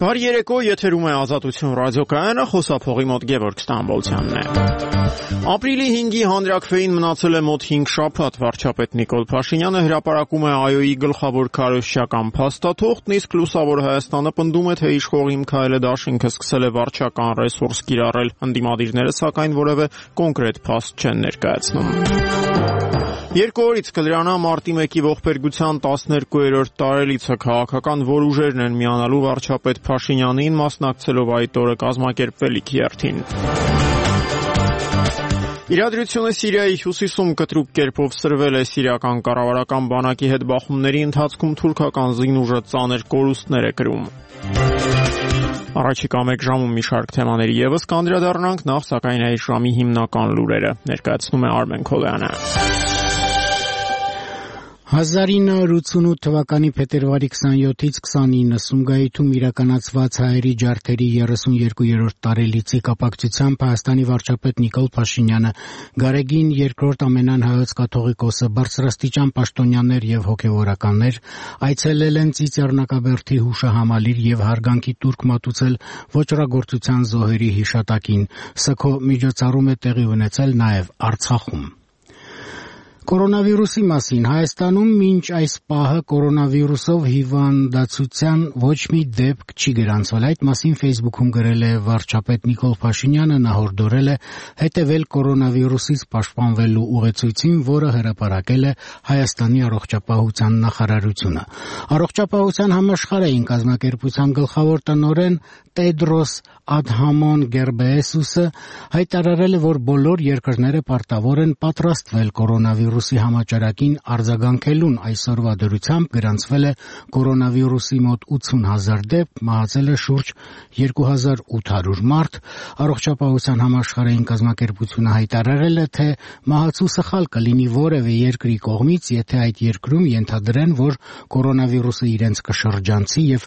Բարի երեկո, եթերում է Ազատություն ռադիոկայանը, խոսափողի մոտ Գևորգ Ստամբոլցյանն է։ Ապրիլի 5-ի հանրաքվեին մնացել է մոտ 5 շաբաթ, վարչապետ Նիկոլ Փաշինյանը հրապարակում է ԱՅՈ-ի գլխավոր քարոզչական փաստաթուղթն, իսկ Լուսավոր Հայաստանը պնդում է, թե իշխող Իմ քայլը դաշինքը սկսել է վարչական ռեսուրս կիրառել, ընդդիմադիրները սակայն որևէ կոնկրետ փաստ չեն ներկայացնում։ Երկու օրից կլրանա մարտի 1-ի ողբերգության 12-րդ տարելիցը, քաղաքական որ ուժերն են միանալու վարչապետ Փաշինյանին, մասնակցելով այդ օրը կազմակերպվելիք երթին։ Իրադրությունը Սիրիայի հյուսիսում կտրուկ կերպով սրվել է սիրիական կառավարական բանակի հետ բախումների ընթացքում թուրքական զինուժը ծանր կորուստներ է կրում։ Առաջիկա մեկ ժամում մի շարք թեմաների ևս կանդրադառնանք, նախ սակայն այս ժամի հիմնական լուրերը ներկայացնում է Արմեն Քոլյանը։ 1988 թվականի փետրվարի 27-ից 29 Սումգայիթում իրականացված հայերի ջարդերի 32-րդ տարելիցի կապակցությամբ Հայաստանի վարչապետ Նիկոլ Փաշինյանը, Գարեգին II ամենանհայոց կաթողիկոսը, բարձրաստիճան պաշտոնյաներ եւ հոգեվորականներ այցելել են Ծիծեռնակաբերդի հուշահամալիր եւ հարգանքի տուրք մատուցել ոճրագործության զոհերի հիշատակին։ ՍՔՕ միջոցառում է տեղի ունեցել նաեւ Արցախում։ Կորոնավիրուսի մասին Հայաստանում մինչ այս պահը կորոնավիրուսով հիվանդացության ոչ մի դեպք չի գրանցվել։ Այդ մասին Facebook-ում գրել է վարչապետ Նիկոլ Փաշինյանը, նա հորդորել է հետևել կորոնավիրուսից պաշտպանվելու ուղեցույցին, որը հրապարակել է Հայաստանի առողջապահության նախարարությունը։ Առողջապահության համաշխարհային կազմակերպության գլխավոր տնօրեն Տեդրոս Ադհամոն Գերբեյեսուսը հայտարարել է, որ բոլոր երկրները պարտավոր են պատրաստվել կորոնավիրուսի համաճարակին արձագանքելուն։ Այսօրվա դրությամբ գրանցվել է կորոնավիրուսի մոտ 80,000 դեպք, մահացել է շուրջ 2800 մարդ։ Առողջապահության համաշխարհային կազմակերպությունը հայտարարել է, թե մահացու սխալ կլինի որևէ երկրի կողմից, եթե այդ երկրում ենթադրեն, որ կորոնավիրուսը իրենց կշրջանցի եւ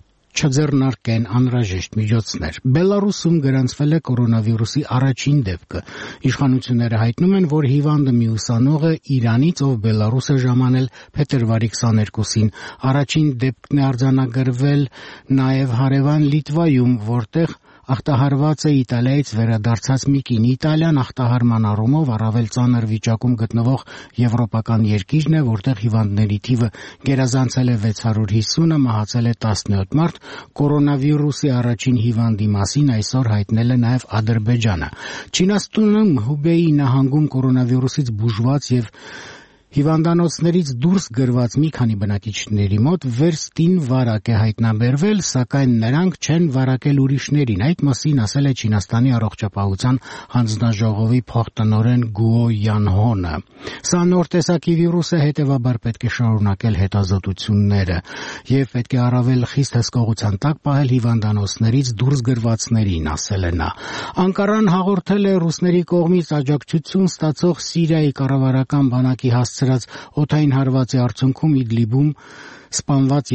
չձեռնարկեն անհրաժեշտ միջոցներ։ Բելարուսում գրանցվել է կորոնավիրուսի առաջին դեպքը։ Իշխանությունները հայտնում են, որ հիվանդը մի ուսանող է Իրանից, ով Բելարուս է ժամանել փետրվարի 22-ին։ Առաջին դեպքն է արձանագրվել նաև հարևան Լիտվայում, որտեղ ախտահարված է Իտալիայից վերադարձած մի կին։ Իտալիան ախտահարման առումով առավել ծանր վիճակում գտնվող եվրոպական երկիրն է, որտեղ հիվանդների թիվը գերազանցել է 650-ը, մահացել է 17 մարդ։ Կորոնավիրուսի առաջին հիվանդի մասին այսօր հայտնել է նաև Ադրբեջանը։ Չինաստանում Հուբեյի նահանգում կորոնավիրուսից բուժված եւ հիվանդանոցներից դուրս գրված մի քանի բնակիչների մոտ վերստին վարակ է հայտնաբերվել, սակայն նրանք չեն վարակել ուրիշներին։ Այդ մասին ասել է Չինաստանի առողջապահության հանձնաժողովի փոխտնօրեն Գուո Յանհոնը։ Սա նոր տեսակի վիրուս է, հետևաբար պետք է շարունակել հետազոտությունները եւ պետք է առավել խիստ հսկողության տակ պահել հիվանդանոցներից դուրս գրվածներին, ասել է նա։ Անկարան հաղորդել է ռուսների կողմից աջակցություն ստացող Սիրիայի կառավարական բանակի օդային հարվածի արդյունքում Իդլիբում սպանված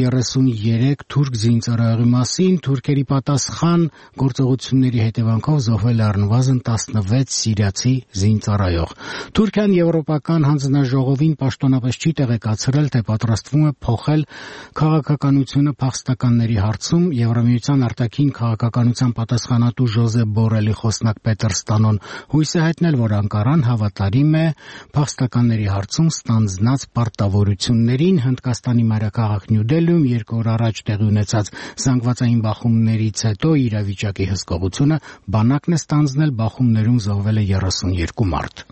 33 թուրք զինծառայողի մասին։ Թուրքերի պատասխան գործողությունների հետևանքով զոհվել է առնվազն 16 սիրիացի զինծառայող։ Թուրքիան Եվրոպական հանձնաժողովին պաշտոնապես չի տեղեկացրել, թե պատրաստվում է փոխել քաղաքականությունը փախստականների հարցում։ Եվրամիության արտաքին քաղաքականության պատասխանատու Ժոզեփ Բորելի խոսնակ Պետր Ստանոն հույս է հայտնել, որ Անկարան հավատարիմ է փախստականների հարցում ստանձնած պարտավորություններին։ Հնդկաստանի մայրաքաղաք Նյու Դելիում 2 օր առաջ տեղի ունեցած զանգվածային բախումներից հետո իրավիճակի հսկողությունը բանակն է ստանձնել, բախումներում զոհվել է 32 մարդ։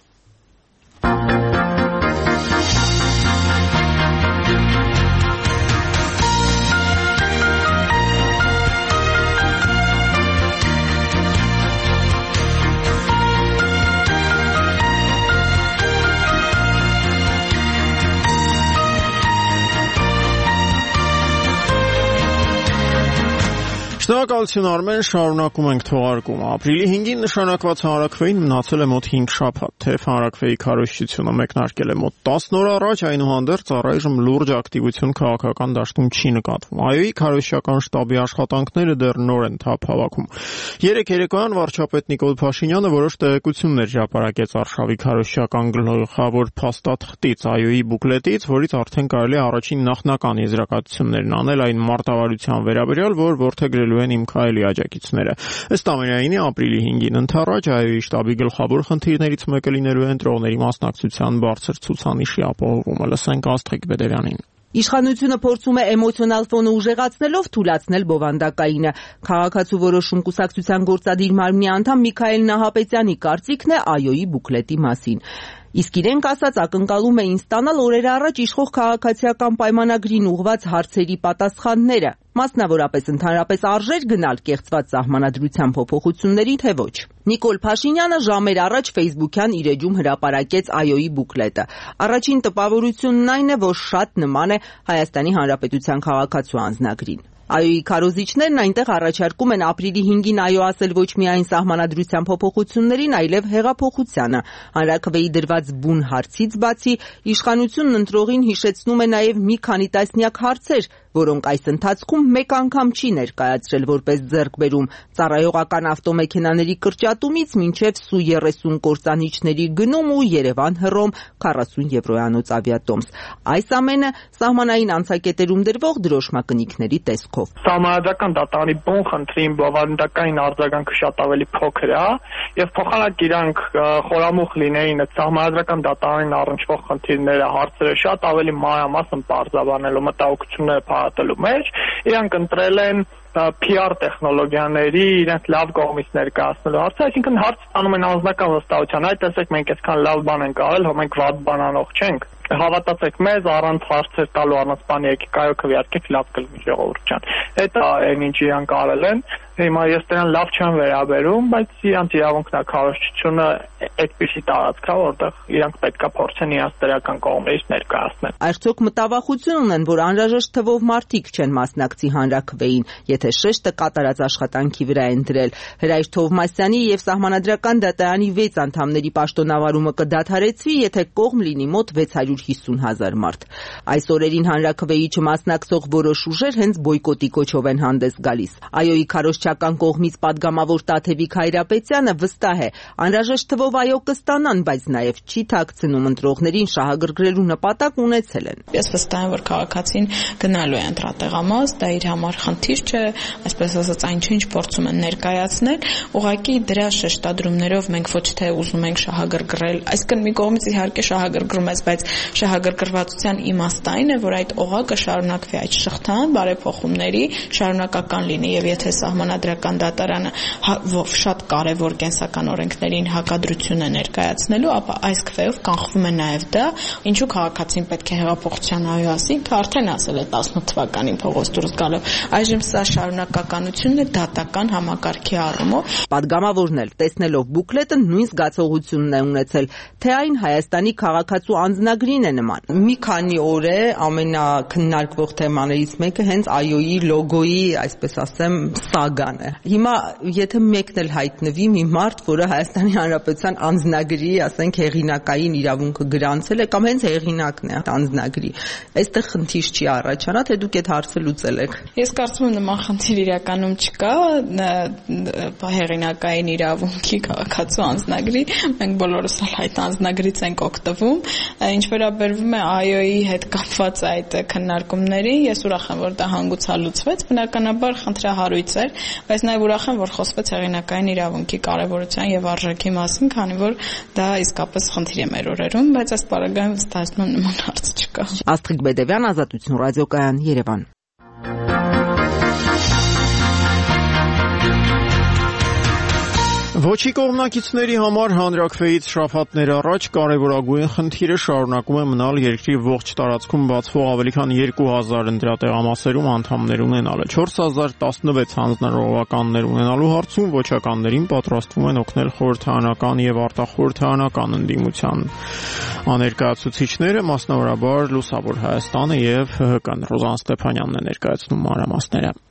Շնորհակալություն Արմեն, շարունակում ենք թողարկումը։ Ապրիլի 5-ին նշանակված հանրաքվեին մնացել է մոտ 5 շաբաթ, թեև հանրաքվեի քարոզչությունը մեկնարկել է մոտ 10 օր առաջ, այնուհանդերձ առայժմ լուրջ ակտիվություն քաղաքական դաշտում չի նկատվում։ ԱՅՈ-ի քարոզչական շտաբի աշխատանքները դեռ նոր են թափ հավաքում։ Երեկ երեկոյան վարչապետ Նիկոլ Փաշինյանը որոշ տեղեկություններ հրապարակեց Արշավի քարոզչական գլխավոր փաստաթղթից, ԱՅՈ-ի բուկլետից, որից արդեն կարելի է առաջին նախնական եզրակացություններն անել այն մարտավարության վերաբերյալ, որ որդեգրելու են Իմ Քայլի աջակիցները։ Ըստ ամենայնի ապրիլի 5-ին ընդառաջ ԱՅՈ-ի շտաբի գլխավոր խնդիրներից մեկը լինելու է ընտրողների մասնակցության բարձր ցուցանիշի ապահովումը։ Լսենք Աստղիկ Բեդևյանին։ Իշխանությունը փորձում է էմոցիոնալ ֆոնը ուժեղացնելով թույլատրել բովանդակայինը։ Քաղաքացու որոշում կուսակցության գործադիր մարմնի անդամ Միքայել Նահապետյանի կարծիքն է ԱՅՈ-ի բուկլետի մասին։ Իսկ իրենք ասած ակնկալում էին ստանալ օրեր առաջ իշխող քաղաքացիական պայմանագրին ուղղված հարցերի պատասխանները, մասնավորապես ընդհանրապես արժեր գնալ կեղծված սահմանադրության փոփոխությունների, թե ոչ։ Նիկոլ Փաշինյանը ժամեր առաջ Facebook-յան իր էջում հրապարակեց ԱՅՈ-ի բուկլետը։ Առաջին տպավորությունն այն է, որ շատ նման է Հայաստանի Հանրապետության քաղաքացու անձնագրին։ ԱՅՈ-ի քարոզիչներն այնտեղ առաջարկում են ապրիլի 5-ին ԱՅՈ ասել ոչ միայն սահմանադրության փոփոխություններին, այլև հեղափոխությանը։ Հանրաքվեի դրված բուն հարցից բացի, իշխանությունն ընտրողին հիշեցնում է նաև մի քանի տասնյակ հարցեր, որոնք այս ընթացքում մեկ անգամ չի ներկայացրել որպես ձեռքբերում՝ ծառայողական ավտոմեքենաների կրճատումից մինչև Սու-30 կործանիչների գնում ու Երևան-Հռոմ 40 եվրոյանոց ավիատոմս։ Այս ամենը սահմանային անցակետերում դրվող դրոշմակնիկների տեսքով։ Սահմանադրական դատարանի բուն խնդրին բովանդակային արձագանքը շատ ավելի փոքր է, եւ փոխանակ իրանք խորամուխ լինեին այդ սահմանադրական դատարանին առնչվող խնդիրները, հարցերը շատ ավելի մանրամասն պարզաբանելու մտահոգությունները փառատելու մեջ, իրանք ընտրել են PR տեխնոլոգիաների իրենց լավ կողմից ներկայացնելու հարցը, այսինքն հարց ստանում են անձնական վստահության, այ տեսեք մենք այսքան լավ բան ենք արել, հո մենք վատ բան անող չենք։ Հավատացեք մեզ, առանց հարցեր տալու, առանց բանի եկեք այո քվեարկեք, լավ կլինի ժողովուրդ ջան։ Դա այն ինչ իրանք արել են։ Հիմա ես դրան լավ չեմ վերաբերում, բայց իրանք իրավունքն է քարոզչությունը այդպիսի տարածք է, որտեղ իրանք պետքա փորձեն իրենց դրական կողմերից ներկայացնել։ Արդյոք մտավախություն ունեն, որ անհրաժեշտ թվով մարդիկ չեն մասնակցի հանրաքվեին, եթե շեշտը կատարած աշխատանքի վրա են դրել։ Հրայր Թովմասյանի եւ Սահմանադրական դատարանի 6 անդամների պաշտոնավարումը կդադարեցվի, եթե կողմ լինի մոտ 650,000 մարդ։ Այս օրերին հանրաքվեի չմասնակցող որոշ ուժեր հենց բոյկոտի կոչով են հանդես գալիս։ ԱՅՈ-ի քարոզչական կողմից падգամավոր Տաթևիկ Հայրապետյանը վստահ է, անհրաժեշտ թվով այո կստանան, բայց նաև չի թաքցնում ընտրողներին շահագրգռելու նպատակ ունեցել են։ Ես վստահ եմ, որ քաղաքացին գնալու է ընտրատեղամաս, դա իր համար խնդիր չէ, այսպես ասած այն ինչ փորձում են ներկայացնել, ուղղակի դրա շեշտադրումներով մենք ոչ թե ուզում ենք շահագրգռել, այսինքն մի կողմից իհարկե շահագրգռում ես, բայց շահագրգռվածության իմաստը այն է, որ այդ օղակը շարունակվի այդ շղթան բարեփոխումների շարունակական լինի եւ եթե Սահմանադրական դատարանը շատ կարևոր կենսական օրենքներին հակադրություն է ներկայացնելու, ապա այս քվեով կանխվում է նաև դա, ինչու քաղաքացին պետք է հեղափոխության այո ասի, արդեն ասել է 18 թվականին փողոց դուրս գալով։ Այժմ սա շարունակականությունն է դատական համակարգի առումով։ Պատգամավորն էլ տեսնելով բուկլետը նույն զգացողությունն է ունեցել, թե այն Հայաստանի քաղաքացու անձնագրին է նման։ Մի քանի օր է ամենակննարկվող թեմաներից մեկը հենց ԱՅՈ-ի լոգոյի, այսպես ասեմ, սագան է։ Հիմա եթե մեկն էլ հայտնվի մի մարդ, որը Հայաստանի Հանրապետության անձնագրի, ասենք հեղինակային իրավունքը գրանցել է կամ հենց հեղինակն է անձնագրի, այստեղ խնդիր չի առաջանա, թե դուք այդ հարցը լուծել եք։ Ես կարծում եմ նման խնդիր իրականում չկա, հեղինակային իրավունքի քաղաքացու անձնագրի, մենք բոլորս այդ անձնագրից ենք օգտվում, ինչ վերաբերվում է ԱՅՈ-ի հետ կապված այդ քննարկումներին, ես ուրախ եմ, որ դա հանգուցալուծվեց, բնականաբար խնդրահարույց էր, բայց նաև ուրախ եմ, որ խոսվեց հեղինակային իրավունքի կարևորության եւ արժեքի մասին, քանի որ դա իսկապես խնդիր է մեր օրերում, բայց այս պարագայում վստահեցնում եմ նման հարց չկա։ Աստղիկ Բեդևյան, Ազատություն ռադիոկայան, Երևան։ Ոչի կողմնակիցների համար հանրաքվեից շաբաթներ առաջ կարևորագույն խնդիրը շարունակում է մնալ երկրի ողջ տարածքում բացվող ավելի քան 2000 ընտրատեղամասերում անդամներ ունենալը։ 4016 հանձնարարականներ ունենալու հարցում ոչականներին պատրաստվում են օգնել խորհրդարանական եւ արտախորհրդարանական ընդդիմության աներկայացուցիչները, մասնավորաբար Լուսավոր Հայաստանը եւ ՀՀԿ-ն։ Ռոզան Ստեփանյանն է ներկայացնում մանրամասները։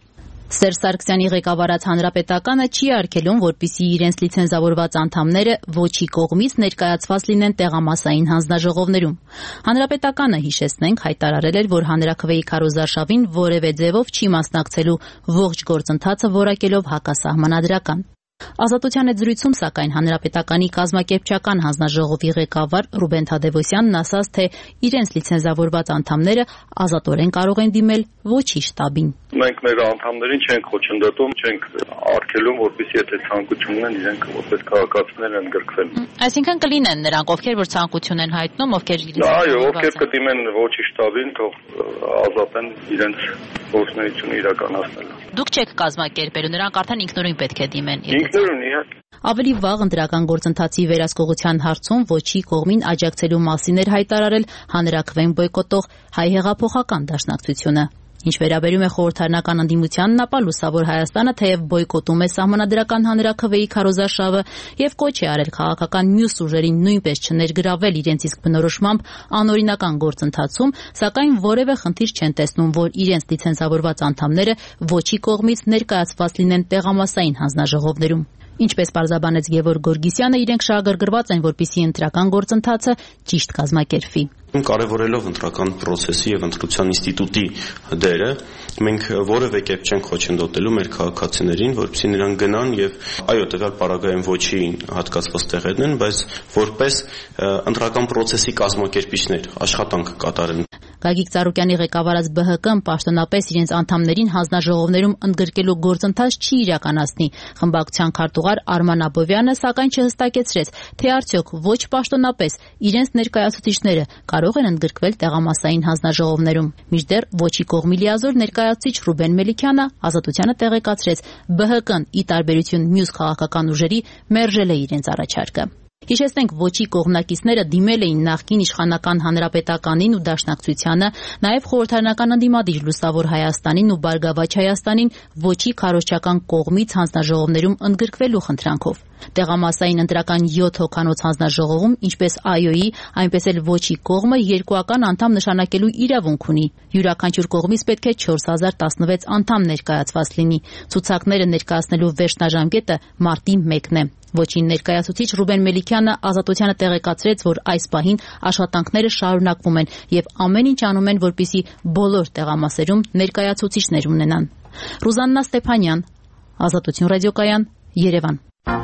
Սերժ Սարգսյանի ղեկավարած Հանրապետականը չի արգելում, որպեսզի իրենց լիցենզավորված անդամները ոչի կողմից ներկայացված լինեն տեղամասային հանձնաժողովներում։ Հանրապետականը, հիշեցնենք, հայտարարել էր, որ հանրաքվեի քարոզարշավին որևէ ձևով չի մասնակցելու, ողջ գործընթացը որակելով հակասահմանադրական։ Ազատության հետ զրույցում, սակայն, Հանրապետականի կազմակերպչական հանձնաժողովի ղեկավար Ռուբեն Թադևոսյանն ասաց, թե իրենց լիցենզավորված անդամները ազատորեն կարող են դիմել ոչի շտաբին։ Մենք մեր անդամներին չենք խոչընդոտում, չենք արգելում, որպեսզի եթե ցանկություն ունեն, իրենք որպես քաղաքացիներ ընդգրկվեն։ Այսինքն կլինեն նրանք, ովքեր որ ցանկություն են հայտնում, ովքեր Այո, ովքեր կդիմեն ոչի շտաբին, թող ազատեն իրենց գործունեությունը իրականացնելու։ Դուք չեք կազմակերպելու, նրանք արդեն ինքնուրույն պետք է դիմեն։ Ինքնուրույն, իհարկե։ Ավելի վաղ ընտրական գործընթացի վերահսկողության հարցում ոչի կողմին աջակցելու մասին էր հայտարարել հանրաքվեն բոյկոտող Հայ հեղափոխական դաշնակցությունը։ Ինչ վերաբերում է խորհրդարանական ընդդիմությանն, ապա Լուսավոր Հայաստանը թեև բոյկոտում է սահմանադրական հանրաքվեի քարոզարշավը եւ կոչ է արել քաղաքական մյուս ուժերին նույնպես չներգրավել իրենց իսկ բնորոշմամբ անօրինական գործընթացում, սակայն որևէ խնդիր չեն տեսնում, որ իրենց լիցենզավորված անդամները ոչի կողմից ներկայացված լինեն տեղամասային հանձնաժողովներում։ Ինչպես պարզաբանեց Գևորգ Գորգիսյանը, իրենք շահագրգռված են, որպեսզի ընտրական գործընթացը ճիշտ կազմակերպվի։ Կարևորելով ընտրական process-ի եւ ընտրության ինստիտուտի դերը, մենք որևէ կերպ չենք խոչընդոտելու մեր քաղաքացիներին, որպեսզի նրանք գնան եւ այո, տվյալ պարագայում ոչի հատկացված տեղերն են, բայց որպես ընտրական process-ի կազմակերպիչներ աշխատանք կատարեն։ Գագիկ Ծառուկյանի ղեկավարած ԲՀԿ-ն պաշտոնապես իրենց անդամներին հանձնաժողովներում ընդգրկելու գործընթաց չի իրականացնի։ Խմբակցության քարտուղար Արման Աբովյանը սակայն չհստակեցրեց, թե արդյոք ոչ պաշտոնապես իրենց ներկայացուցիչները կարող են ընդգրկվել տեղամասային հանձնաժողովներում։ Մինչդեռ ոչի կողմի լիազոր ներկայացուցիչ Ռուբեն Մելիքյանը Ազատությանը տեղեկացրեց, ԲՀԿ-ն ի տարբերություն մյուս քաղաքական ուժերի մերժել է իրենց առաջարկը։ Հիշեցնենք, ոչի կողմնակիցները դիմել էին նախկին իշխանական Հանրապետականին ու Դաշնակցությանը, նաև խորհրդարանական ընդդիմադիր Լուսավոր Հայաստանին ու Բարգավաճ Հայաստանին ոչի քարոզչական կողմից հանձնաժողովներում ընդգրկվելու խնդրանքով։ Տեղամասային ընտրական 7 հոգանոց հանձնաժողովում, ինչպես ԱՅՈ-ի, այնպես էլ ոչի կողմը երկուական անդամ նշանակելու իրավունք ունի։ Յուրաքանչյուր կողմից պետք է 4016 անդամ ներկայացված լինի։ Ցուցակները ներկայացնելու վերջնաժամկետը մարտի 1-ն է։ Ոչին ներկայացուցիչ Ռուբեն Մելիքյանը Ազատությանը տեղեկացրեց, որ այս պահին աշխատանքները շարունակվում են եւ ամեն ինչ անում են, որպեսզի բոլոր տեղամասերում ներկայացուցիչներ ունենան։ Ռուզաննա Ստեփանյան, Ազատություն ռադիոկայան, Երևան։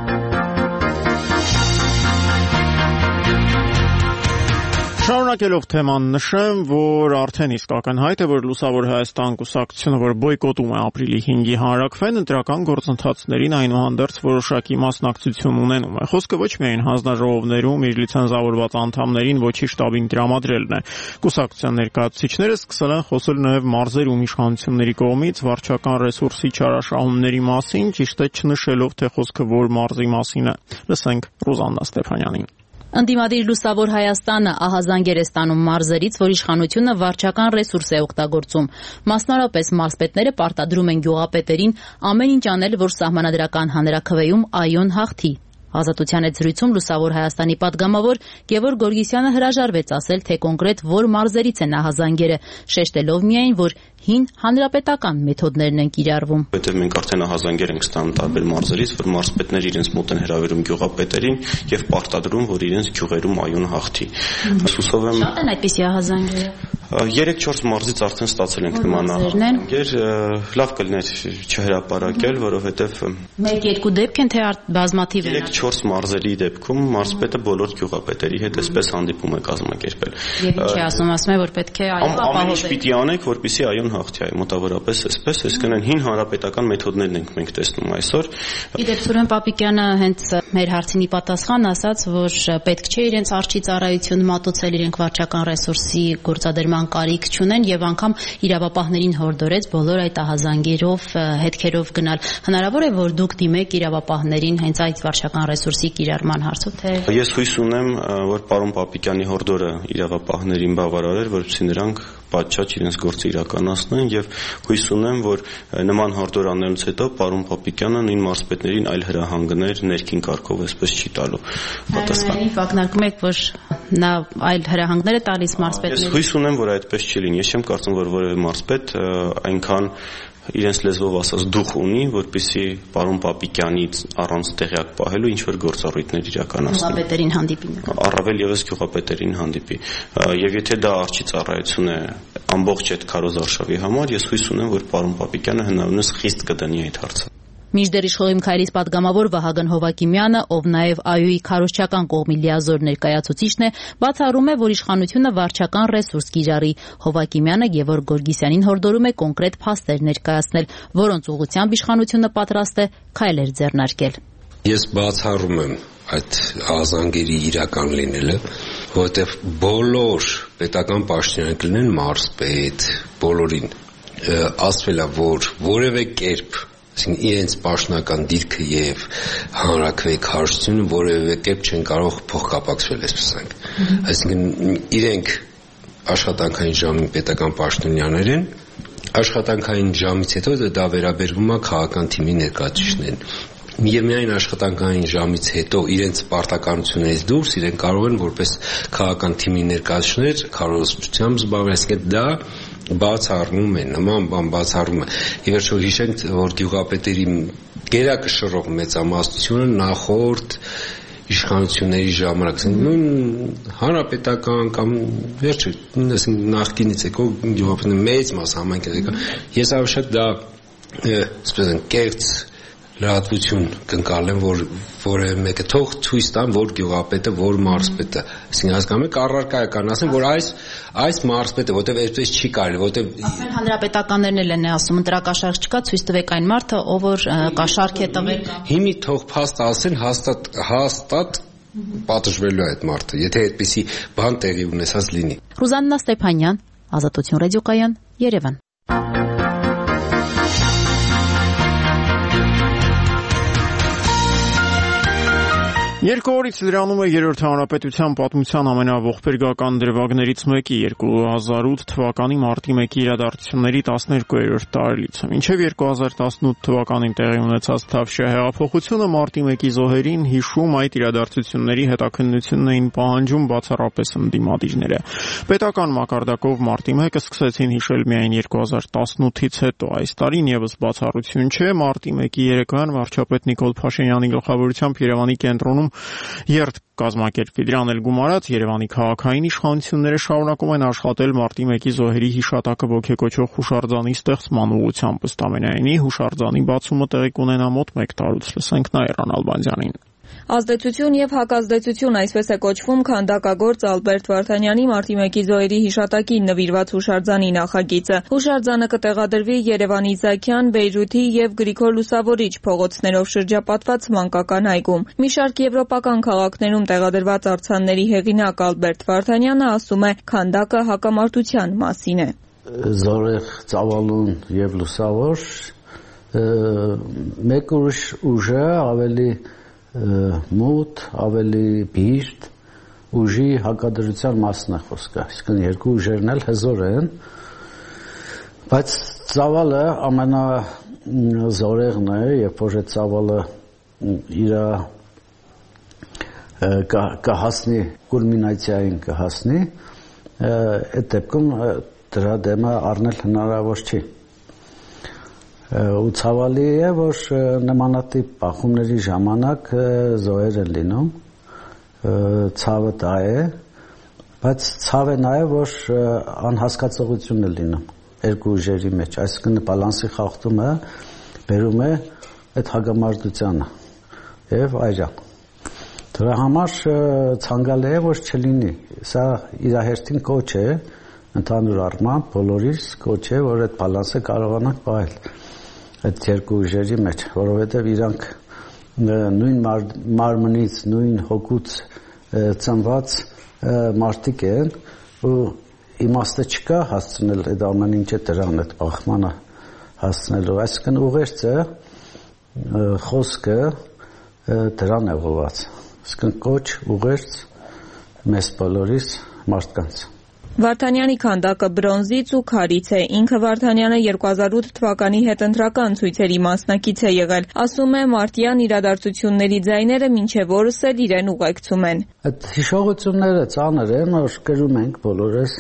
Շարունակելով թեման նշեմ, որ արդեն իսկ ակնհայտ է, որ Լուսավոր Հայաստան կուսակցությունը, որ բոյկոտում է ապրիլի 5-ի հանրաքվեն, ընտրական գործընթացներին այնուհանդերձ որոշակի մասնակցություն ունենում է։ Խոսքը ոչ միայն հանձնաժողովներում իր լիցենզավորված անդամներին ոչի շտաբին տրամադրելն է։ Կուսակցության ներկայացուցիչները սկսել են խոսել նաև մարզերում իշխանությունների կողմից վարչական ռեսուրսի չարաշահումների մասին, ճիշտ է չնշելով, թե խոսքը որ մարզի մասին է։ Լսենք Ռուզաննա Ստեփանյանին։ Ընդդիմադիր Լուսավոր Հայաստանը ահազանգեր է ստանում մարզերից, որ իշխանությունը վարչական ռեսուրս է օգտագործում։ Մասնավորապես մարզպետները պարտադրում են գյուղապետերին ամեն ինչ անել, որ սահմանադրական հանրաքվեում ԱՅՈ-ն հաղթի։ Ազատության հետ զրույցում Լուսավոր Հայաստանի պատգամավոր Գևորգ Գորգիսյանը հրաժարվեց ասել, թե կոնկրետ որ մարզերից են ահազանգերը, շեշտելով միայն, որ հին հանրապետական մեթոդներն են կիրառվում։ Որտեղ մենք արդեն ահազանգեր ենք ստանում տարբեր մարզերից, որ մարզպետները իրենց մոտ են հրավիրում գյուղապետերին եւ պարտադրում, որ իրենց գյուղերում ԱՅՈ-ն հաղթի։ Հուսով եմ շատ են այդպիսի ահազանգերը։ 3-4 մարզից արդեն ստացել ենք նման ահազանգեր, լավ կլիներ չհրապարակել, որովհետեւ 1-2 դեպք են, թե բազմաթիվ են։ 3-4 մարզերի դեպքում մարզպետը բոլոր գյուղապետերի հետ այսպես հանդիպում է կազմակերպել։ Եվ ինչ է ասում է, որ պետք է ամեն ինչ պիտի անեք, որպեսզի ԱՅՈ-ն հաղթի, մոտավորապես այսպես, այսինքն հին հանրապետական մեթոդներն ենք մենք տեսնում այսօր։ Իդեպ Սուրեն Պապիկյանը հենց մեր հարցինի պատասխան ասաց, որ պետք չէ իրենց արչի ծառայություն մատուցել, իրենք վարչական ռեսուրսի գործադրման կարիք չունեն եւ անգամ իրավապահներին հորդորեց բոլոր այդ ահազանգերով, հետքերով գնալ։ Հնարավոր է, որ դուք դիմեք իրավապահներին հենց այդ վարչական ռեսուրսի կիրառման հարցով, թե Ես հույս ունեմ, որ պարոն Պապիկյանի հորդորը իրավապահներին բավարարեր, որպեսզի նրանք պատշաճ իրենց գործը իրականացնեն եւ հույս ունեմ, որ նման հորդոր անելուց հետո պարոն Պապիկյանը նույն մարզպետներին այլ հրահանգներ ներքին կարգով այսպես չի տալու։ Պատասխան։ Ակնարկում եք, որ նա այլ հրահանգներ է տալիս մարզպետներին։ Ես հույս ունեմ, որ այդպես չի լինի։ Ես չեմ կարծում, որ որևէ մարզպետ այնքան իրենց լեզվով ասած դուխ ունի, որպեսզի պարոն Պապիկյանից առանց տեղյակ պահելու ինչ որ գործառույթներ իրականացնի։ Գյուղապետերին հանդիպի։ Առավել եւս գյուղապետերին հանդիպի։ Եվ եթե դա արչի ծառայություն է ամբողջ այդ քարոզ արշավի համար, ես հույս ունեմ, որ պարոն Պապիկյանը հնարավորինս խիստ կդնի այդ հարցը։ Մինչդեռ իշխող քայլից պատգամավոր Վահագն Հովակիմյանը, ով նաև ԱՅՈ-ի քարոզչական կողմի լիազոր ներկայացուցիչն է, բացառում է, որ իշխանությունը վարչական ռեսուրս կիրառի։ Հովակիմյանը Գևորգ Գորգիսյանին հորդորում է կոնկրետ փաստեր ներկայացնել, որոնց ուղղությամբ իշխանությունը պատրաստ է քայլեր ձեռնարկել։ Ես բացառում եմ այդ ազանգերի իրական լինելը, որովհետև բոլոր պետական պաշտոնյաները կլինեն մարզպետ, բոլորին ասվել է, որ որևէ կերպ իրենց պաշտոնական դիրքը եւ հանրաքվեի քարոզությունը որևէ կերպ չեն կարող փոխկապակցվել, այսպես ասենք։ Այսինքն իրենք աշխատանքային ժամին պետական պաշտոնյաներ են, աշխատանքային ժամից հետո դա վերաբերվում է քաղաքական թիմի ներկայացուցիչներին։ Եվ միայն աշխատանքային ժամից հետո իրենց պարտականություններից դուրս իրենք կարող են որպես քաղաքական թիմի ներկայացուցիչներ քարոզչությամբ զբաղվել, այսինքն դա բացառվում է, նման բան բացառվում է։ Եվ վերջո հիշենք, որ գյուղապետերի գերակշռող մեծամասնությունը նախորդ իշխանությունների ժամանակ, նույն հանրապետական կամ վերջը, նախկինից եկող գյուղապետների մեծ մաս համայնքից եկա։ Ես ավելի շատ դա այսպես են կեղծ լրատվություն կընկալեմ, որ որևէ մեկը թող ցույց տան, որ գյուղապետը, որ մարզպետը, այսինքն հասկանում եք, առարկա է կան ասեն, որ այս մարզպետը, որտեվ այսպես չի կարելի, որտեվ Ասեն հանրապետականներն էլ են ասում, ընտրակաշառք չկա, ցույց տվեք այն մարդը, ով որ կաշառք է տվել։ Հիմի թող փաստ ասեն, հաստատ պատժվելու է այդ մարդը, եթե այդպիսի բան տեղի ունեցած լինի։ Ռուզաննա Ստեփանյան, Ազատություն ռադիոկայան, Երևան։ Երկու օրից լրանում է Երրորդ հանրապետության պատմության ամենաողբերգական դրվագներից մեկի 2008 թվականի մարտի 1-ի իրադարձությունների 12-րդ տարելիցը։ Մինչև 2018 թվականին տեղի ունեցած Թավշյա հեղափոխությունը մարտի 1-ի զոհերին հիշում այդ իրադարձությունների հետաքննությունն էին պահանջում բացառապես ընդդիմադիրները։ Պետական մակարդակով մարտի 1-ը սկսեցին հիշել միայն 2018-ից հետո։ Այս տարին եւս բացառություն չէ, մարտի 1-ի երեկոյան վարչապետ Նիկոլ Փաշինյանի գլխավորությամբ Երևանի կենտրոնում երթ կազմակերպվի։ Դրան էլ գումարած Երևանի քաղաքային իշխանությունները շարունակում են աշխատել մարտի 1-ի զոհերի հիշատակը ոգեկոչող հուշարձանի ստեղծման ուղղությամբ։ Ըստ ամենայնի հուշարձանի բացումը տեղի կունենա մոտ 1 տարուց։ Լսենք Նաիրան Ալբանդյանին։ Ազդեցություն եւ հակազդեցություն, այսպես է կոչվում քանդակագործ Ալբերտ Վարդանյանի մարտի 1-ի զոհերի հիշատակին նվիրված հուշարձանի նախագիծը։ Հուշարձանը կտեղադրվի Երևանի Զաքյան, Բեյրութի եւ Գրիգոր Լուսավորիչ փողոցներով շրջապատված մանկական այգում։ Մի շարք եվրոպական քաղաքներում տեղադրված արձանների հեղինակ Ալբերտ Վարդանյանը ասում է, քանդակը հակամարտության մասին է։ Զորեղ, Ծավալուն եւ Լուսավոր մեկ ուրիշ ուժը ավելի մութ, ավելի բիրտ ուժի հակադրության մասն է խոսքը, այսինքն երկու ուժերն էլ հզոր են, բայց Ծավալը ամենազորեղն է, երբ որ այդ Ծավալը իր կհասնի կուլմինացիային կհասնի, այդ դեպքում դրա դեմը առնել հնարավոր չի։ Ու ցավալի է, որ նմանատիպ բախումների ժամանակ զոհեր են լինում, ցավը դա է, բայց ցավ է նաև, որ անհասկացողություն է լինում երկու ուժերի մեջ, այսինքն բալանսի խախտումը բերում է այդ հագամարտությանը եւ այրան։ Դրա համար ցանկալի է, որ չլինի, սա իր հերթին կոչ է, ընդհանուր առմամբ բոլորիս կոչ է, որ այդ բալանսը կարողանանք պահել այդ երկու ուժերի մեջ, որովհետև իրանք նույն մարմնից, նույն հոգուց ծնված մարդիկ են ու իմաստը չկա հասցնել այդ ամեն ինչը դրան, այդ բախմանը հասցնելու, այսինքն ուղերձը, խոսքը դրան է ուղղված, այսինքն կոչ, ուղերձ մեզ բոլորիս մարդկանց։ Վարդանյանի քանդակը բրոնզից ու քարից է։ Ինքը Վարդանյանը 2008 թվականի հետընտրական ցույցերի մասնակից է եղել։ Ասում է, մարտյան իրադարձությունների ձայները մինչև օրս էլ իրեն ուղեկցում են։ Այդ հիշողությունները ծանր են, որ կրում ենք բոլորս։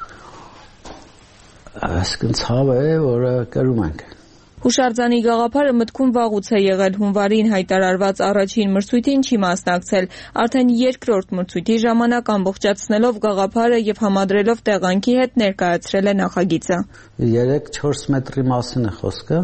Այսինքն ցավը է, որը կրում ենք։ Հուշարձանի գաղափարը մտքում վաղուց է եղել, հունվարին հայտարարված առաջին մրցույթին չի մասնակցել, արդեն երկրորդ մրցույթի ժամանակ ամբողջացնելով գաղափարը եւ համադրելով տեղանքի հետ ներկայացրել է նախագիծը։ 3-4 մետրի մասին է խոսքը,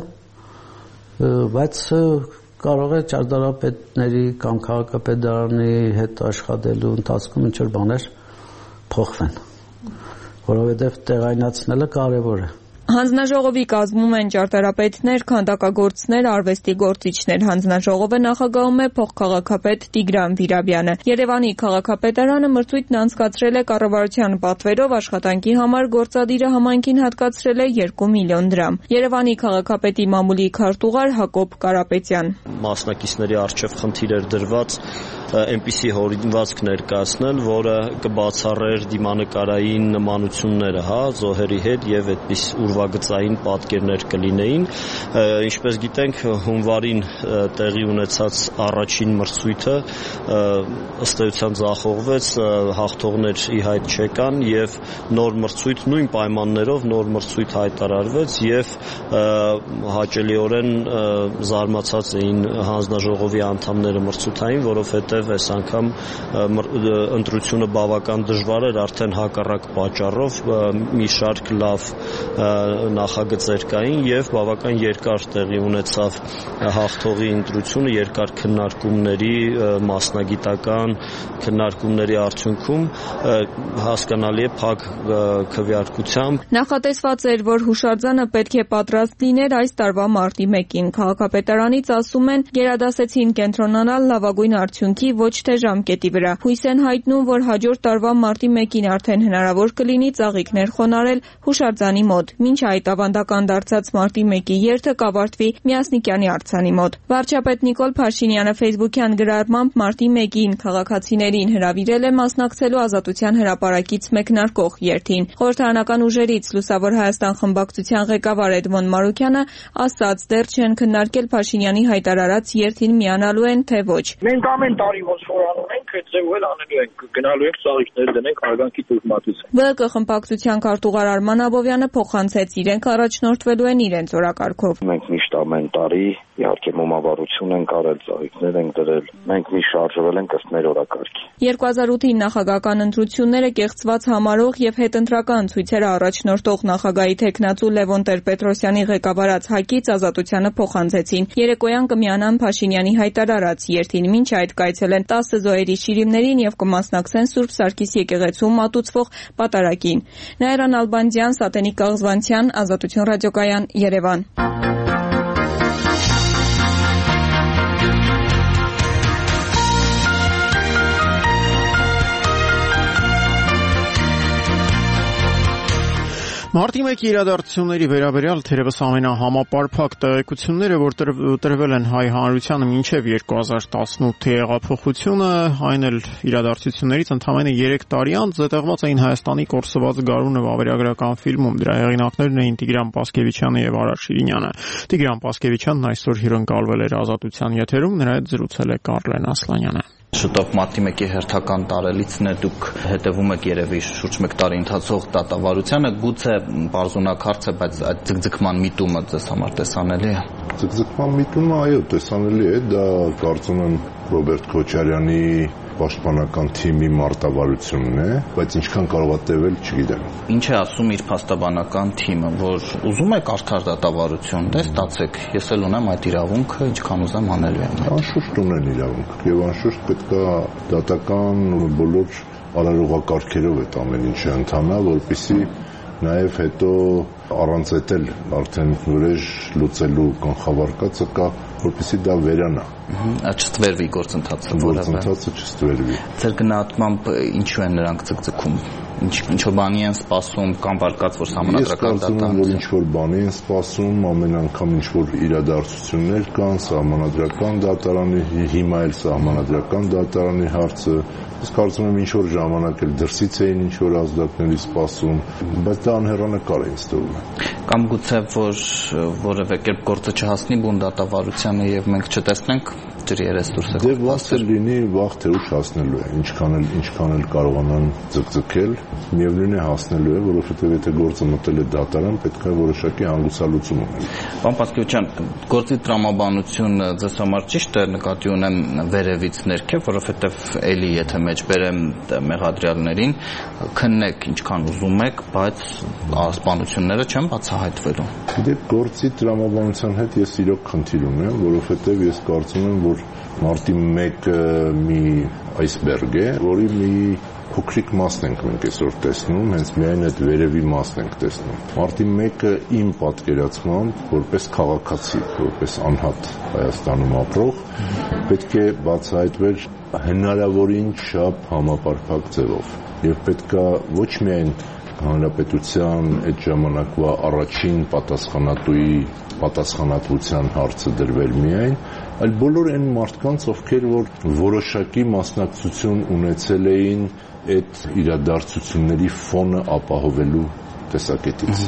բայց կարող է ճարտարապետների կամ քաղաքապետարանի հետ աշխատելու ընթացքում ինչ-որ բաներ փոխվեն, որովհետեւ տեղայնացնելը կարեւոր է։ Հանձնաժողովի կազմում են ճարտարապետներ, քանդակագործներ, արվեստի գործիչներ։ Հանձնաժողովը նախագահում է փոխքաղաքապետ Տիգրան Վիրաբյանը։ Երևանի քաղաքապետարանը մրցույթն անցկացրել է կառավարության պատվերով, աշխատանքի համար գործադիրը համայնքին հատկացրել է 2 միլիոն դրամ։ Երևանի քաղաքապետի մամուլի քարտուղար Հակոբ Կարապետյան։ Մասնակիցների առջև խնդիր էր դրված այնպիսի հորինվածք ներկայացնել, որը կբացառեր դիմանկարային նմանությունները, զոհերի հետ եւ այդպես ուրվագծային պատկերներ կլինեին։ Ինչպես գիտենք, հունվարին տեղի ունեցած առաջին մրցույթը ըստ էության ձախողվեց, հաղթողներ ի հայտ չեկան եւ նոր մրցույթ նույն պայմաններով նոր մրցույթ հայտարարվեց եւ հաճելիորեն զարմացած էին հանձնաժողովի անդամները մրցութային, որովհետեւ այս անգամ ընտրությունը բավական դժվար էր, արդեն հակառակ պատճառով մի շարք լավ նախագծեր կային եւ բավական երկար տեղի ունեցավ հաղթողի ընտրությունը, երկար քննարկումների, մասնագիտական քննարկումների արդյունքում հասկանալի է փակ քվեարկությամբ։ Նախատեսված էր, որ հուշարձանը պետք է պատրաստ լիներ այս տարվա մարտի 1-ին։ Քաղաքապետարանից ասում են, գերադասեցին կենտրոնանալ լավագույն արդյունքի, ոչ թե ժամկետի վրա։ Հույս են հայտնում, որ հաջորդ տարվա մարտի 1-ին արդեն հնարավոր կլինի ծաղիկներ խոնարհել հուշարձանի մոտ։ Մինչ այդ ավանդական դարձած մարտի 1-ի երթը կավարտվի Միասնիկյանի արձանի մոտ։ Վարչապետ Նիկոլ Փաշինյանը Facebook-յան գրառմամբ մարտի 1-ին քաղաքացիներին հրավիրել է մասնակցելու Ազատության հրապարակից մեկնարկող երթին։ Խորհրդարանական ուժերից Լուսավոր Հայաստան խմբակցության ղեկավար Էդմոն Մարուկյանը ասաց, դեռ չեն քննարկել Փաշինյանի հայտարարած երթին միանալու են, թե ոչ։ Մենք ամեն տարի ոնց որ անում ենք, այդ ձևով էլ անելու ենք, գնալու ենք ծաղիկներ դնենք հարգանքի տուժմատություն։ ԲԿ խմբակցության քարտուղար Արման Աբովյանը փոխանցեց, իրենք առաջնորդվելու են իրենց օրակարգով։ Մենք միշտ ամեն տարի իհարկե մոմավառություն ենք արել, ծաղիկներ ենք դրել։ Մենք միշտ շարժվել ենք ըստ մեր օրակարգի։ 2008-ի նախագահական ընտրությունները կեղծված համարող եւ հետընտրական ցույցերը առաջնորդող նախագահի թեկնածու Լևոն Տեր-Պետրոսյանի ղեկավարած ՀԱԿ-ից Ազատությանը փոխանցեցին։ Երեկոյան կմիանան Փաշինյանի հայտարարած երթին, մինչ այդ կայցելեն 10 զոհերի շիրիմներին եւ կմասնակցեն Սուրբ Սարգիս եկեղեցում մատուցվող պատարագին։ Նաիրա Նալբանդյան, Սատենիկ Կաղզվանցյան, Ազատություն ռադիոկայան, Երևան։ Մարտի 1-ի իրադարձությունների վերաբերյալ թերևս ամենահամապարփակ տեղեկությունները, որ տրվել են հայ հանրությանը մինչև 2018-ի հեղափոխությունը, այն էլ իրադարձություններից ընդամենը 3 տարի անց զետեղված էին Հայաստանի կորսված գարունը վավերագրական ֆիլմում։ Դրա հեղինակներն էին Տիգրան Պասկևիչյանը եւ Արա Շիրինյանը։ Տիգրան Պասկևիչյանն այսօր հյուրընկալվել էր Ազատության եթերում, նրա հետ զրուցել է Կարլեն Ասլանյանը։ Շուտով մարտի 1-ի հերթական տարելիցն է, դուք հետևում եք երևի շուրջ 1 տարի ընթացող դատավարությանը, գուցե բարձունակ հարց է, բայց այդ ձգձգման միտումը ձեզ համար տեսանելի է։ Ձգձգման միտումը, այո, տեսանելի է, դա կարծում եմ Ռոբերտ Քոչարյանի պաշտպանական թիմի մարտավարությունն է, բայց ինչքան կարող է տևել, չգիտեմ։ Ինչ է ասում իր փաստաբանական թիմը, որ ուզում եք արդար դատավարություն, դե ստացեք, ես էլ ունեմ այդ իրավունքը, ինչքան ուզեմ անելու եմ։ Անշուշտ ունեն իրավունք, եւ անշուշտ պետք է դատական բոլոր արարողակարգերով այդ ամեն ինչը ընթանա, որպեսզի նաև հետո առանց էտել արդեն վրեժ լուծելու կանխավարկածը կա, որպեսզի դա վերանա։ Չստվերվի գործընթացը, գործընթացը չստվերվի։ Ձեր գնահատմամբ ինչու են նրանք ձգձգում։ ինչ որ բանի են սպասում կամ վարկած որ սահմանադրական դատան։ Ես կարծում եմ, որ ինչ որ բանի են սպասում, ամեն անգամ ինչ որ իրադարձություններ կան, սահմանադրական դատարանի, հիմա էլ սահմանադրական դատարանի հարցը։ Ես կարծում եմ ինչ որ ժամանակ էլ դրսից էին ինչ որ ազդակների սպասում, բայց դա անհեռանկար է ինձ թվում։ Կամ գուցե որ որևէ կերպ գործը չհասնի բուն դատավարությանը եւ մենք չտեսնենք ջրի երես դուրս է։ Դե վաղ լինի, վաղ թե ուշ հասնելու է, ինչքան էլ կարողանան ձգձգել, միևնույն է հասնելու է, որովհետեւ եթե գործը մտել է դատարան, պետք է որոշակի հանգուցալուծում ունենա։ Պարոն Պասկևիչյան, գործի տրամաբանությունը ձեզ համար ճիշտ է, նկատի ունեմ վերևից ներքև, որովհետեւ էլի եթե մեջ բերեմ մեղադրյալներին, քննեք ինչքան ուզում եք, բայց սպանությունները չեն բացահայտվելու։ Դե գործի տրամաբանության հետ ես իրոք խնդիր ունեմ, որովհետեւ ես կարծում եմ, որ մարտի 1-ը մի այսբերգ է, որի մի փոքրիկ մասն ենք մենք այսօր տեսնում, հենց միայն այդ վերևի մասն ենք տեսնում։ Մարտի 1-ը իմ պատկերացմամբ, որպես քաղաքացի, որպես անհատ Հայաստանում ապրող, պետք է բացահայտվեր հնարավորին շատ համապարփակ ձևով։ Եվ պետքա ոչ միայն հանրապետության այդ ժամանակվա առաջին պատասխանատուի պատասխանատվության հարցը դրվել միայն, այլ բոլոր այն մարդկանց, ովքեր որ որոշակի մասնակցություն ունեցել էին այդ իրադարձությունների ֆոնը ապահովելու տեսակետից։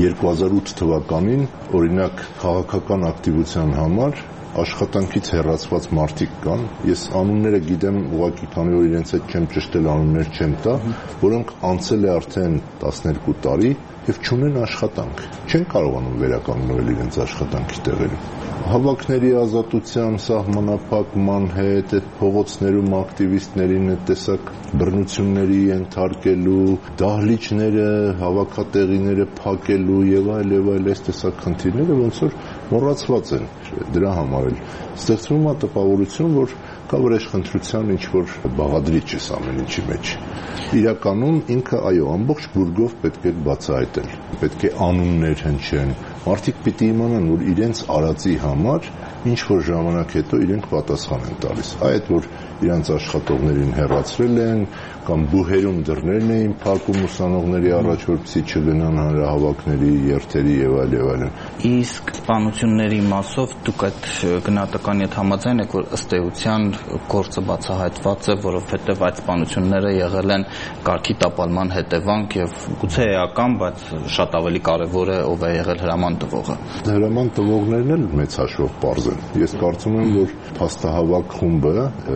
2008 թվականին, օրինակ, քաղաքական ակտիվության համար աշխատանքից հեռացված մարդիկ կան, ես անունները գիտեմ, ուղղակի քանի որ իրենց հետ չեմ ճշտել, անուններ չեմ տա, որոնք անցել է արդեն 12 տարի եւ չունեն աշխատանք, չեն կարողանում վերականգնվել իրենց աշխատանքի տեղերը։ Հավաքների ազատության սահմանափակման հետ, այդ փողոցներում ակտիվիստներին այդ տեսակ բռնությունների ենթարկելու, դահլիճները, հավաքատեղիները փակելու եւ այլ այս տեսակ խնդիրները ոնց որ մոռացված են։ Դրա համար էլ ստեղծվում է տպավորություն, որ կա վրեժխնդրության ինչ-որ բաղադրիչ է ամեն ինչի մեջ։ Իրականում ինքը, այո, ամբողջ բուրգով պետք է բացահայտել, պետք է անուններ հնչեն, մարդիկ պիտի իմանան, որ իրենց արածի համար ինչ-որ ժամանակ հետո իրենք պատասխան են տալիս։ Այդ որ իրենց աշխատողներին հեռացրել են կամ բուհերում դռներն էին փակում ուսանողների առաջ, որպեսզի չգնան հանրահավաքների, երթերի եւ այլն։ Իսկ սպանությունների մասով դուք այդ գնահատականի հետ համաձայն եք, որ ըստ էության գործը բացահայտված է, որովհետեւ այդ սպանությունները եղել են կարգի տապալման հետևանք եւ գուցե էական, բայց շատ ավելի կարեւոր է ով է եղել հրաման տվողը։ Հրաման տվողներն էլ մեծ հաշվով պարզ են։ Ես կարծում եմ, որ փաստահավաք խումբը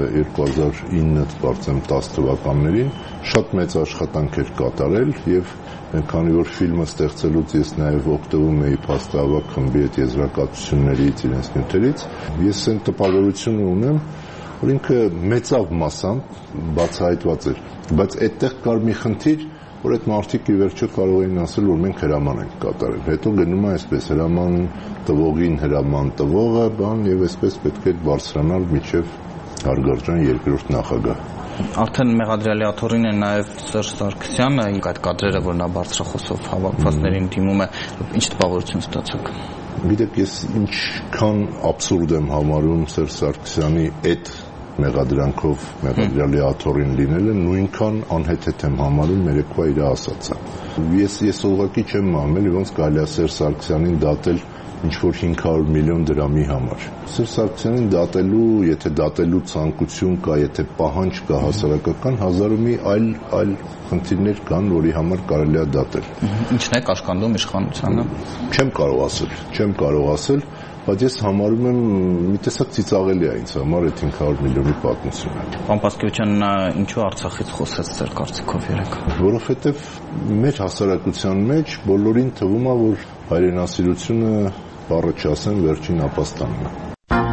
2009 կարծեմ 10 թվականներին շատ մեծ աշխատանք էր կատարել եւ քանի որ ֆիլմը ստեղծելուց ես նաև օգտվում էի փաստահավաք խմբի այդ եզրակացություններից, իրենց նյութերից, ես այն տպավորությունը ունեմ, որ ինքը մեծավ մասամբ բացահայտված էր, բայց այդտեղ կար մի խնդիր, որ այդ մարդիկ ի վերջո կարող էին ասել, որ մենք հրաման ենք կատարել։ Հետո գնում է այսպես հրաման տվողին հրաման տվողը, բան եւ այսպես պետք է բարձրանալ միջև հարգարժան երկրորդ նախագահ։ Արդեն մեղադրյալի աթոռին է նաև Սերժ Սարգսյանը, այդ կադրերը, որ նա բարձրախոսով հավաքվածներին դիմում է, ինչ տպավորություն ստացաք։ Գիտեք, ես ինչքան աբսուրդ եմ համարում Սերժ Սարգսյանի այդ մեղադրանքով մեղադրյալի աթոռին լինելը, նույնքան անհեթեթ եմ համարում երեկվա իր ասածը։ Ես ուղղակի չեմ մամել, ոնց կարելի է Սերժ Սարգսյանին դատել ինչ-որ 500 միլիոն դրամի համար։ Սերժ Սարգսյանին դատելու, եթե դատելու ցանկություն կա, եթե պահանջ կա հասարակական, հազար ու մի այլ խնդիրներ կան, որի համար կարելի է դատել։ Ինչն է կաշկանդում իշխանությանը։ Չեմ կարող ասել, բայց ես համարում եմ մի տեսակ ծիծաղելի է ինձ համար այդ 500 միլիոնի պատմությունը։ Պարոն Պասկևիչյան, ինչու Արցախից խոսեց ձեր կարծիքով երեք։ Որովհետև մեր հասարակության մեջ բոլորին թվում է, որ հայրենասիրությունը բառը չասեմ վերջին ապաստանն է։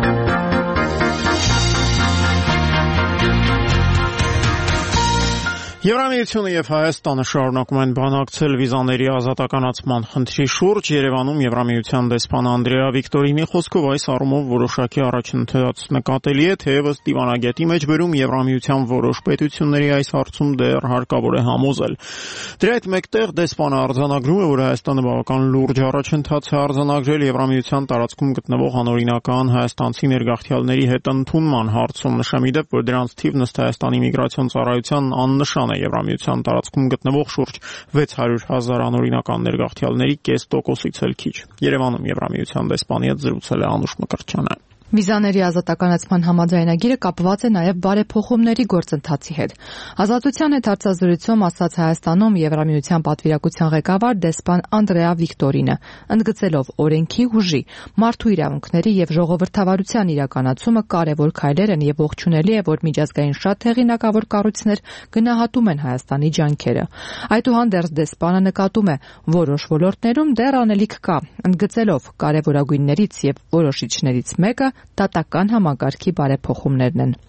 Եվրամիությունը եւ Հայաստանը շարունակում են բանակցել վիզաների ազատականացման խնդրի շուրջ։ Երևանում Եվրամիության դեսպան Անդրեա Վիկտորինի խոսքով այս առումով որոշակի առաջընթաց նկատելի է, թեևս դիվանագետի մեջ բերում Եվրամիության որոշ պետությունների այս հարցում դեռ հարկավոր է համոզել։ Դրա հետ մեկտեղ դեսպանը արձանագրում է, որ Հայաստանը բավական լուրջ առաջընթաց է արձանագրել Եվրամիության տարածքում գտնվող անօրինական հայաստանցի ներգաղթյալների հետ ընդունման հարցում։ Նշեմ ի դեպ, որ դրանց թիվն ըստ Հայաստանի միգրացիոն ծառայության աննշան Հայաստանը Եվրամիության տարածքում գտնվող շուրջ 600,000 անօրինական ներգաղթյալների կես տոկոսից էլ քիչ։ Երևանում Եվրամիության դեսպանի հետ զրուցել է Անուշ Մկրտչյանը։ Վիզաների ազատականացման համաձայնագիրը կապված է նաև բարեփոխումների գործընթացի հետ։ Ազատության հետ հարցազրույցում ասաց Հայաստանում Եվրամիության պատվիրակության ղեկավար դեսպան Անդրեա Վիկտորինը, ընդգծելով օրենքի ուժի, մարդու իրավունքների եւ ժողովրդավարության իրականացումը կարևոր քայլեր են եւ ողջունելի է, որ միջազգային շատ հեղինակավոր կառույցներ գնահատում են Հայաստանի ջանքերը։ Այդուհանդերձ դեսպանը նկատում է, որոշ ոլորտներում դեռ անելիք կա, ընդգծելով կարևորագույններից եւ որոշիչներից մեկը դատական համակարգի բարեփոխումներն են։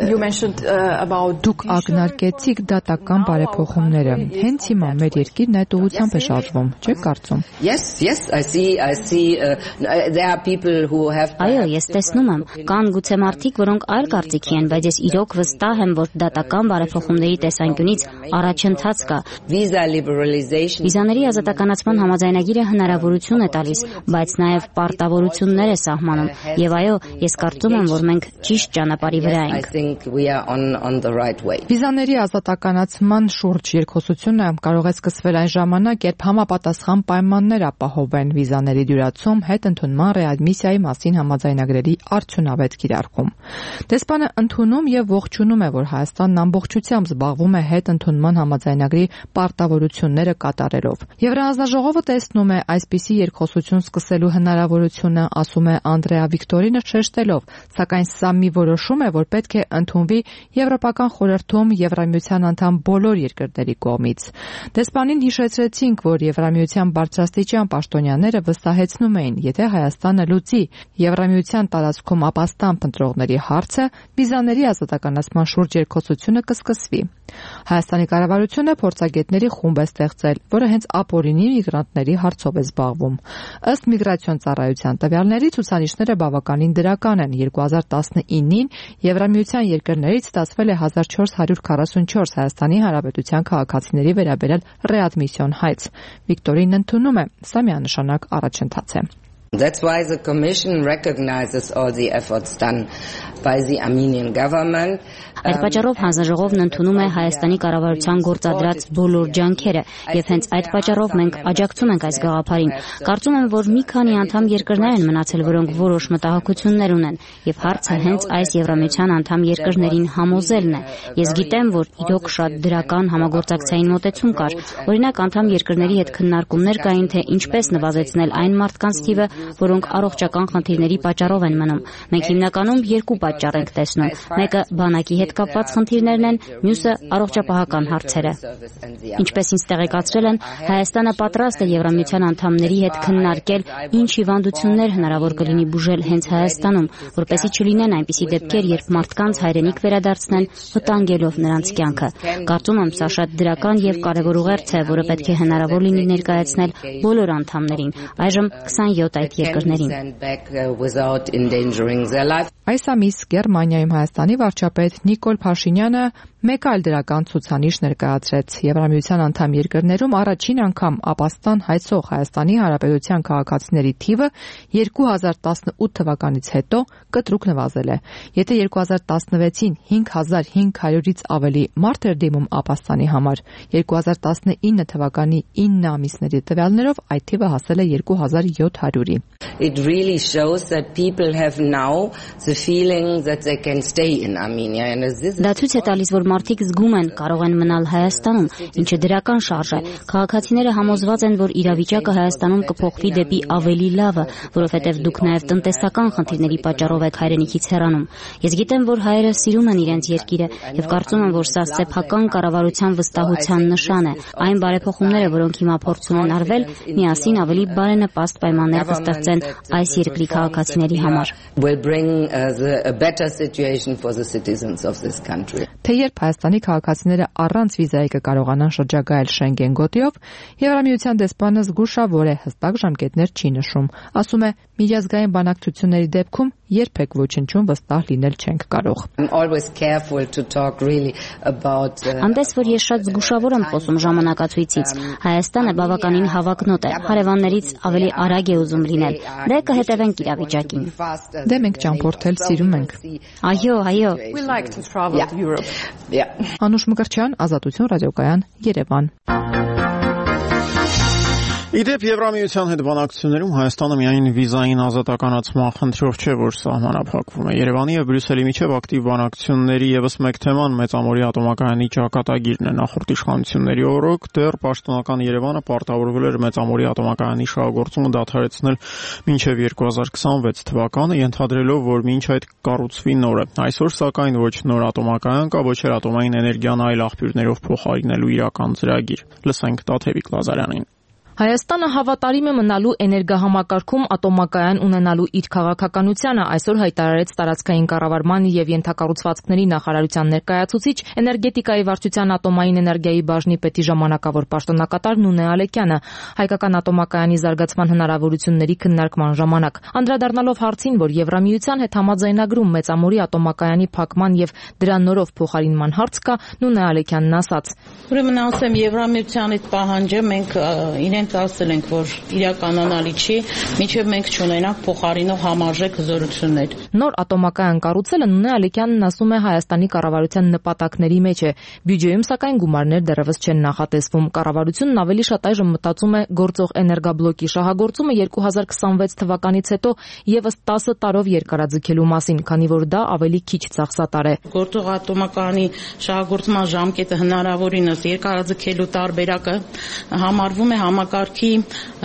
Դուք ակնարկեցիք դատական բարեփոխումները։ Հենց հիմա մեր երկիրն այդ ուղղությամբ է շարժվում, չեք կարծում։ Այո, ես տեսնում եմ, կան գուցե մարդիկ, որոնք այլ կարծիքի են, բայց ես իրոք վստահ եմ, որ դատական բարեփոխումների տեսանկյունից առաջընթաց կա։ Վիզաների ազատականացման համաձայնագիրը հնարավորություն է տալիս, բայց նաև պարտավորություններ է սահմանում։ Եվ այո, ես կարծում եմ, որ մենք ճիշտ ճանապարհի վրա ենք։ Վիզաների ազատականացման շուրջ երկխոսությունը կարող է սկսվել այն ժամանակ, երբ համապատասխան պայմաններ ապահովեն վիզաների դյուրացում, հետընդունման, ռեադմիսիայի մասին համաձայնագրերի արդյունավետ կիրառքում։ Դեսպանը ընդունում եւ ողջունում է, որ Հայաստանն ամբողջությամբ զբաղվում է հետընդունման համաձայնագրի պարտավորությունները կատարելով։ Եվրահանձնաժողովը տեսնում է այսպիսի երկխոսություն սկսելու հնարավորությունը, ասում է Անդրեա Վիկտորինը, շեշտելով, սակայն սա մի որոշում է, որ պետք է ընդունվի Եվրոպական խորհրդում Եվրամիության անդամ բոլոր երկրների կողմից։ Դեսպանին հիշեցրեցինք, որ Եվրամիության բարձրաստիճան պաշտոնյաները վստահեցնում էին, եթե Հայաստանը լուծի Եվրամիության տարածքում ապաստան փնտրողների հարցը, վիզաների ազատականացման շուրջ երկխոսությունը կսկսվի։ Հայաստանի կառավարությունը փորձագետների խումբ է ստեղծել, որը հենց ապօրինի միգրանտների հարցով է զբաղվում։ Ըստ միգրացիոն ծառայության տվյալների ցուցանիշները բավականին դրական են։ 2019-ին Եվրամիության երկրներից ստացվել է 1444 Հայաստանի Հանրապետության քաղաքացիների վերաբերյալ ռեադմիսիոն հայց։ Վիկտորին ընդունում է, սա միանշանակ առաջընթաց է։ That's why the Commission recognizes all the efforts done by the Armenian government. Այդ պատճառով հանձնաժողովն ընդունում է Հայաստանի կառավարության գործադրած բոլոր ջանքերը եւ հենց այդ պատճառով մենք աջակցում ենք այս գաղափարին։ Կարծում եմ, որ մի քանի անդամ երկրներ են մնացել, որոնք որոշ մտահոգություններ ունեն եւ հարցը հենց այս Եվրամիության անդամ երկրներին համոզելն է։ Ես գիտեմ, որ իրոք շատ դրական համագործակցային մոտեցում կար։ Օրինակ, անդամ երկրների հետ քննարկումներ կային, թե ինչպես նվազեցնել այն մարդկանց թիվը, որոնք առողջական խնդիրների պատճառով են մնում։ Մենք հիմնականում երկու պատճառ ենք տեսնում։ Մեկը բանակի հետ կապված խնդիրներն են, մյուսը առողջապահական հարցերը։ Ինչպես ինձ տեղեկացրել են, Հայաստանը պատրաստ է Եվրամիության անդամների հետ քննարկել, ինչ հիվանդություններ հնարավոր կլինի բուժել հենց Հայաստանում, որպեսզի չլինեն այնպիսի դեպքեր, երբ մարդկանց հայրենիք վերադարձնեն, վտանգելով նրանց կյանքը։ Կարծում եմ, սա շատ դրական եւ կարեւոր ուղերձ է, որը պետք է հնարավոր լինի ներկայացնել բոլոր անդամներին, այժմ 27 այդ երկրներին։ Այս ամիս Գերմանիայում Հայաստանի վարչապետ Նիկոլ Փաշինյանը մեկ այլ դրական ցուցանիշ ներկայացրեց։ Եվրամիության անդամ երկրներում առաջին անգամ ապաստան հայցող Հայաստանի Հանրապետության քաղաքացիների թիվը 2018 թվականից հետո կտրուկ նվազել է։ Եթե 2016-ին 5500-ից ավելի մարդ էր դիմում ապաստանի համար, 2019 թվականի 9 ամիսների տվյալներով այդ թիվը հասել է 2700-ի։ It really shows that people have now the feeling that they can stay in Armenia and this Դա ցույց է տալիս, որ մարդիկ զգում են կարող են մնալ Հայաստանում, ինչը դրական շարժ է։ Քաղաքացիները համոզված են, որ իրավիճակը Հայաստանում կփոխվի դեպի ավելի լավը, որովհետև դուք նաև տնտեսական խնդիրների պատճառով եք հայրենիքից հեռանում։ Ես գիտեմ, որ հայերը սիրում են իրենց երկիրը եւ կարծում եմ, որ սա սեփական կառավարության վստահության նշան է։ Այն բարեփոխումները, որոնք հիմա փորձում են արվել, միասին ավելի բարենպաստ պայմաններ կստեղծեն այս երկրի քաղաքացիների համար։ Թե երբ Հայաստանի քաղաքացիները առանց վիզայի կկարողանան շրջագայել Շենգեն գոտիով, Եվրամիության դեսպանը զգուշավոր է, հստակ ժամկետներ չի նշում։ Ասում է, միջազգային բանակցությունների դեպքում երբեք ոչնչում վստահ լինել չենք կարող։ Այնպես որ ես շատ զգուշավոր եմ խոսում ժամանակացույցից։ Հայաստանը բավականին հավակնոտ է, հարևաններից ավելի արագ է ուզում լինել։ Դե կհետևենք իրավիճակին։ Դե մենք ճամփորդել սիրում ենք։ Այո։ Անուշ Մկրտչյան, Ազատություն ռադիոկայան, Երևան։ Իդեպ Եվրամիության հետ բանակցություններում Հայաստանը միայն վիզային ազատականացման խնդրով չէ, որ սահմանափակվում է։ Երևանի եւ Բրյուսելի միջև ակտիվ բանակցությունների եւս մեկ թեման Մեծամորի ատոմակայանի ճակատագիրն է։ Նախորդ իշխանությունների օրոք դեռ պաշտոնական Երևանը պարտավորվել էր Մեծամորի ատոմակայանի շահագործումը դադարեցնել մինչև 2026 թվականը, ենթադրելով, որ մինչ այդ կառուցվի նորը։ Այսօր սակայն ոչ նոր ատոմակայան կա, ոչ էլ ատոմային էներգիան այլ աղբյուրներով փոխարինելու իրական ծրագիր։ Լսենք Տաթևիկ Լազարյանին։ Հայաստանը հավատարիմ է մնալու էներգահամակարգում ատոմակայան ունենալու իր քաղաքականությանը, այսօր հայտարարեց տարածքային կառավարման եւ ենթակառուցվածքների նախարարության ներկայացուցիչ էներգետիկայի վարչության ատոմային էներգիայի բաժնի պետի ժամանակավոր պաշտոնակատար Նունե Ալեքյանը հայկական ատոմակայանի զարգացման հնարավորությունների քննարկման ժամանակ, անդրադառնալով հարցին, որ Եվրամիության հետ համաձայնագրում Մեծամորի ատոմակայանի փակման եւ դրա նորով փոխարինման հարց կա, Նունե Ալեքյանն ասաց. Ուրեմն ասեմ, Եվրամիության այդ պահանջը մենք իրենց ասել ենք, որ իրականանալի չի, մինչև մենք չունենանք փոխարինող համարժեք հզորություններ։ Նոր ատոմակայան կառուցելը Նունե Ալեքյանն ասում է Հայաստանի կառավարության նպատակների մեջ է։ Բյուջեում սակայն գումարներ դեռևս չեն նախատեսվում։ Կառավարությունն ավելի շատ այժմ մտածում է գործող էներգաբլոկի շահագործումը 2026 թվականից հետո եւս 10 տարով երկարաձգելու մասին, քանի որ դա ավելի քիչ ծախսատար է։ Գործող ատոմակայանի շահագործման ժամկետը հնարավորինս երկարաձգելու տարբերակը համարվում է համակարգի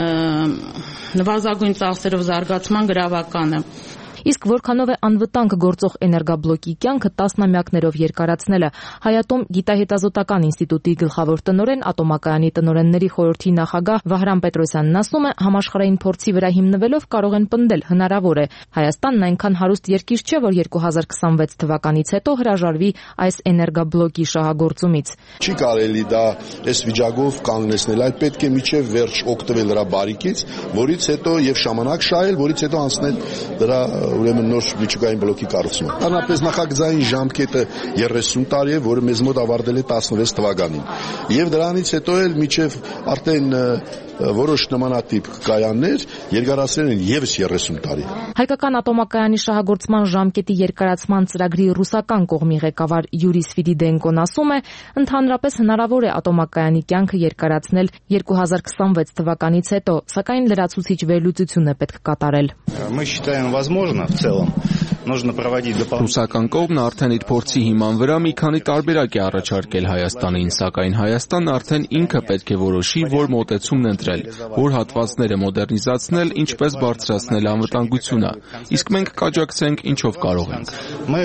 նվազագույն ծախսերով զարգացման գրավականը։ Իսկ որքանով է անվտանգ գործող էներգաբլոկի կյանքը տասնամյակներով երկարացնելը, Հայատոմ գիտահետազոտական ինստիտուտի գլխավոր տնօրեն, ատոմակայանի տնօրենների խորհրդի նախագահ Վահրամ Պետրոսյանն ասում է, համաշխարհային փորձի վրա հիմնվելով կարող են պնդել, հնարավոր է։ Հայաստանն այնքան հարուստ երկիր չէ, որ 2026 թվականից հետո հրաժարվի այս էներգաբլոկի շահագործումից։ Չի կարելի դա այս վիճակով կանգնեցնել, այլ պետք է միջև վերջ օգտվել դրա բարիկից, որից հետո եւ ժամանակ շահել, որից հետո անցնել դրա ուրեմն նոր միջուկային բլոկի կառուցումը։ Անապես նախագծային ժամկետը 30 տարի է, որը մեզ մոտ ավարտել է 16 թվականին։ Եվ դրանից հետո էլ միջև արդեն որոշ նմանատիպ կայաններ երկարացրել են եւս 30 տարի։ Հայկական ատոմակայանի շահագործման ժամկետի երկարացման ծրագրի ռուսական կողմի ղեկավար Յուրի Սվիրիդենկոն ասում է, ընդհանրապես հնարավոր է ատոմակայանի կյանքը երկարացնել 2026 թվականից հետո, սակայն լրացուցիչ վերլուծություն է պետք կատարել։ Мы считаем возможно в целом нужно проводить Ռուսական կողմն արդեն իր փորձի հիման վրա մի քանի տարբերակ է առաջարկել Հայաստանին, սակայն Հայաստանն արդեն ինքը պետք է որոշի, որ մոտեցումն ընտրել, որ հատվածները մոդեռնիզացնել, ինչպես բարձրացնել անվտանգությունը։ Իսկ մենք կաջակցենք ինչով կարող ենք։ Мы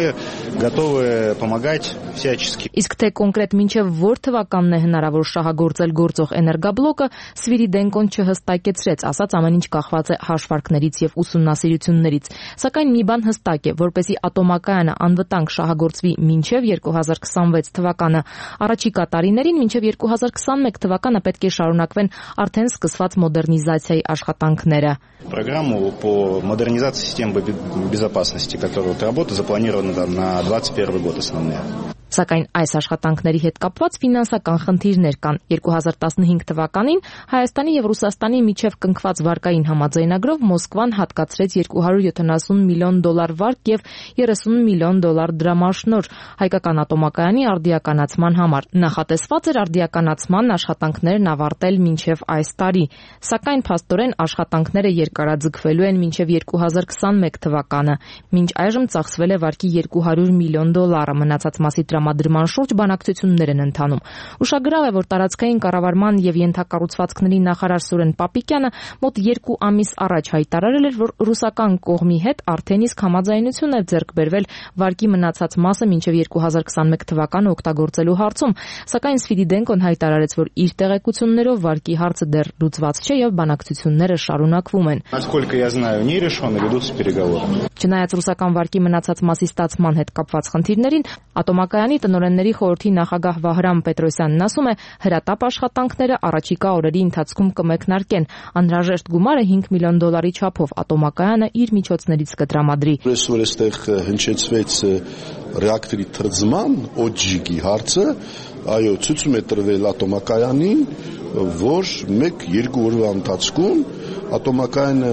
готовы помогать всячески։ Իսկ թե կոնկրետ մինչև որ թվականն է հնարավոր շահագործել գործող էներգաբլոկը, Սվիրիդենկոն չհստակեցրեց, ասաց ամեն ինչ կախված է հաշվարկներից եւ ուսումնասիրություններից։ Սակայն մի բան հստակ է, որպեսզի ատոմակայանը անվտանգ շահագործվի մինչև 2026 թվականը, առաջիկա տարիներին մինչև 2021 թվականը պետք է շարունակվեն արդեն սկսված մոդեռնիզացիայի աշխատանքները։ Программу по модернизации систем безопасности, которая работа запланирована на 2021 год основная. Սակայն այս աշխատանքների հետ կապված ֆինանսական խնդիրներ կան։ 2015 թվականին Հայաստանի եւ Ռուսաստանի միջև կնքված վարկային համաձայնագրով Մոսկվան հատկացրեց $270 միլիոն վարկ եւ $30 միլիոն դրամաշնոր հայկական ատոմակայանի արդիականացման համար։ Նախատեսված էր արդիականացման աշխատանքներն ավարտել մինչև այս տարի, սակայն փաստորեն աշխատանքները երկարաձգվելու են մինչև 2021 թվականը։ Մինչ այժմ ծախսվել է վարկի $200 միլիոն, մնացած մասի տրամադրման շուրջ բանակցություններ են ընթանում։ Ուշագրավ է, որ տարածքային կառավարման եւ ենթակառուցվածքների նախարար Սուրեն Պապիկյանը մոտ 2 ամիս առաջ հայտարարել էր, որ ռուսական կողմի հետ արդեն իսկ համաձայնություն է ձեռք բերվել վարկի մնացած մասը մինչև 2021 թվականը օգտագործելու հարցում, սակայն Սվիրիդենկոն հայտարարեց, որ իր տեղեկություններով վարկի հարցը դեռ լուծված չէ եւ բանակցությունները շարունակվում են։ Насколько я знаю, не решены, ведутся переговоры։ Չնայած ռուսական վարկի մնացած մասի ստացման հետ կապված խնդիրներին, ատոմակայանի տնօրենների խորհրդի նախագահ Վահրամ Պետրոսյանն ասում է, հրատապ աշխատանքները առաջիկա օրերի ընթացքում կմեկնարկեն։ Անհրաժեշտ գումարը $5 միլիոն չափով ատոմակայանը իր միջոցներից կտրամադրի։ Այսօր այստեղ հնչեցվեց ռեակտորի թրծման օջիգի հարցը, այո, ցույցում է տրվել ատոմակայանին, որ 1-2 օրվա ընթացքում ատոմակայանը